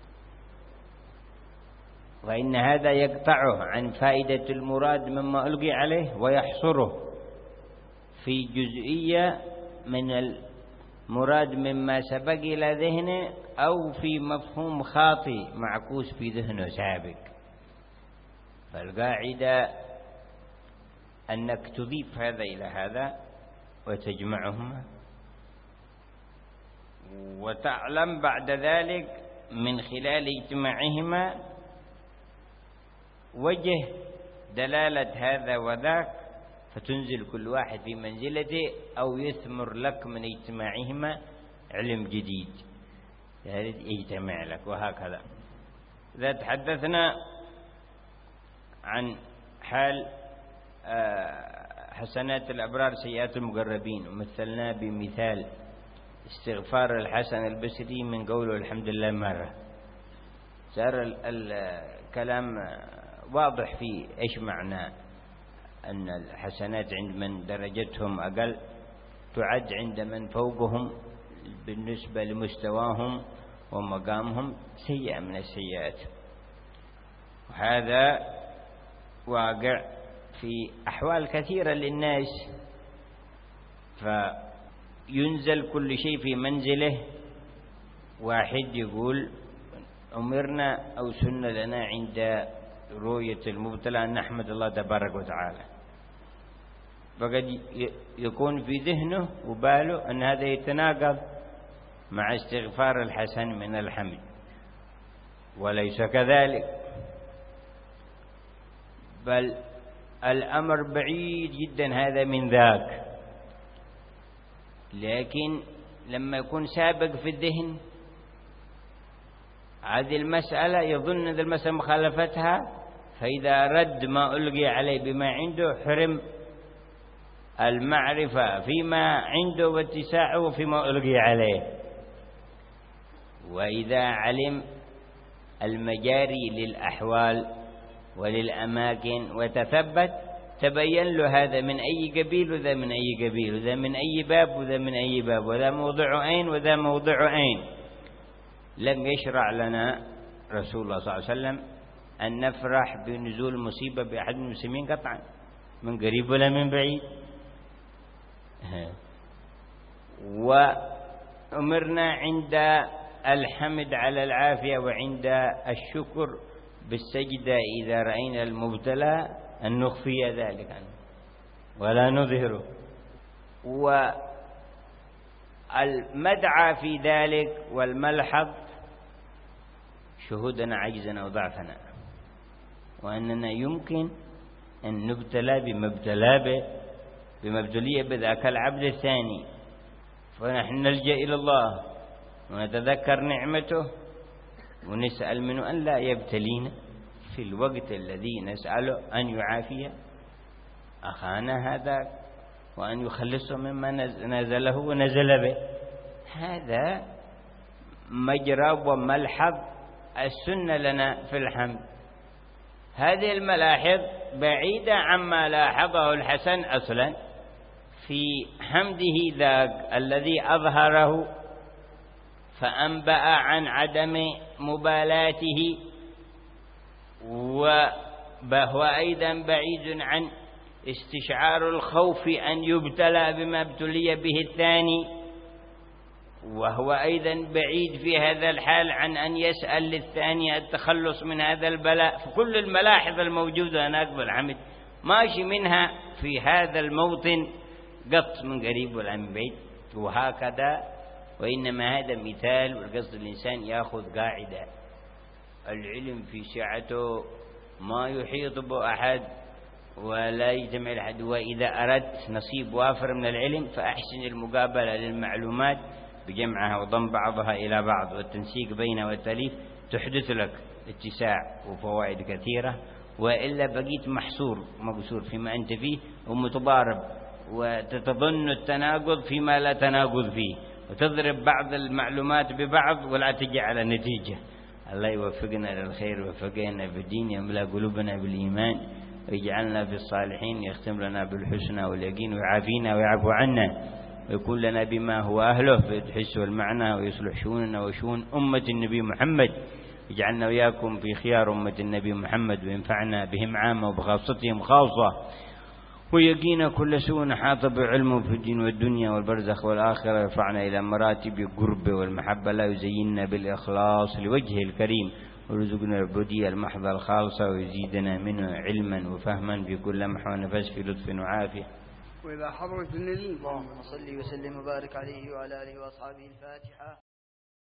وإن هذا يقطعه عن فائدة المراد مما ألقي عليه، ويحصره في جزئية من المراد مما سبق إلى ذهنه، أو في مفهوم خاطئ معكوس في ذهنه سابق. فالقاعدة أنك تضيف هذا إلى هذا وتجمعهما، وتعلم بعد ذلك من خلال اجتماعهما وجه دلالة هذا وذاك، فتنزل كل واحد في منزلته، أو يثمر لك من اجتماعهما علم جديد يجتمع لك، وهكذا. إذا تحدثنا عن حال حسنات الأبرار سيئات المقربين، ومثلنا بمثال استغفار الحسن البصري من قوله الحمد لله مرة، صار الكلام واضح في إيش معنى أن الحسنات عند من درجتهم أقل تعد عند من فوقهم بالنسبة لمستواهم ومقامهم سيئة من السيئات. وهذا واقع في أحوال كثيرة للناس، ينزل كل شيء في منزله. واحد يقول أمرنا أو سنة لنا عند رؤية المبتلى أن نحمد الله تبارك وتعالى، فقد يكون في ذهنه وباله أن هذا يتناقض مع استغفار الحسن من الحمد، وليس كذلك، بل الأمر بعيد جدا هذا من ذاك. لكن لما يكون سابق في الذهن هذه المسألة يظن أن المسألة مخالفتها، فإذا رد ما ألقي عليه بما عنده حرم المعرفة فيما عنده واتساعه فيما ألقي عليه. وإذا علم المجاري للأحوال وللأماكن وتثبت تبين له هذا من أي قبيل وذا من أي قبيل وذا من أي باب وذا من أي باب وذا موضع أين وذا موضع أين. لم يشرع لنا رسول الله صلى الله عليه وسلم أن نفرح بنزول مصيبة بأحد المسلمين قطعا من قريب ولا من بعيد. وأمرنا عند الحمد على العافية وعند الشكر بالسجدة إذا رأينا المبتلى أن نخفي ذلك عنه ولا نظهره. والمدعى في ذلك والملحظ شهودنا عجزنا وضعفنا، وأننا يمكن أن نبتلى بما ابتلي بذاك العبد الثاني، فنحن نلجأ إلى الله ونتذكر نعمته ونسأل منه أن لا يبتلينا في الوقت الذي نسأله أن يعافي أخانا هذا وأن يخلصه مما نزله ونزل به. هذا مجرى وملحظ السنة لنا في الحمد. هذه الملاحظ بعيدة عما لاحظه الحسن أصلا في حمده ذاك الذي أظهره فأنبأ عن عدم مبالاته، وهو أيضا بعيد عن استشعار الخوف أن يبتلى بما ابتلي به الثاني، وهو أيضا بعيد في هذا الحال عن أن يسأل للثاني التخلص من هذا البلاء. فكل الملاحظ الموجودة هناك بالحمد ماشي منها في هذا الموطن قط من قريب ولا من بعيد وهكذا. وإنما هذا مثال، والقصد الإنسان يأخذ قاعدة: العلم في سعته ما يحيط به أحد ولا يجتمع أحد، وإذا أردت نصيب وافر من العلم فأحسن المقابلة للمعلومات بجمعها وضم بعضها إلى بعض والتنسيق بينها والتأليف تحدث لك اتساع وفوائد كثيرة، وإلا بقيت مقصور فيما أنت فيه ومتضارب وتتظن التناقض فيما لا تناقض فيه وتضرب بعض المعلومات ببعض ولا تجي على نتيجة. الله يوفقنا للخير ويوفقنا بالدين، يملأ قلوبنا بالإيمان ويجعلنا في الصالحين، يختم لنا بالحسنى واليقين ويعافينا ويعفو عنا ويكون لنا بما هو أهله في الحس والمعنى ويصلح شؤوننا وشؤون أمة النبي محمد، يجعلنا وياكم في خيار أمة النبي محمد وينفعنا بهم عامة وبخاصتهم خاصة، ويقينا كل سوء حاط بعلمه في الدين والدنيا والبرزخ والآخرة، يرفعنا إلى مراتب القرب والمحبة، لا يزيننا بالإخلاص لوجهه الكريم، ورزقنا العبودية المحضة الخالصة، ويزيدنا منه علما وفهما في كل لمح ونفس في لطف وعافية. وإذا حضرة النبي اللهم صل وسلم وبارك عليه وعلى آله وأصحابه. الفاتحة.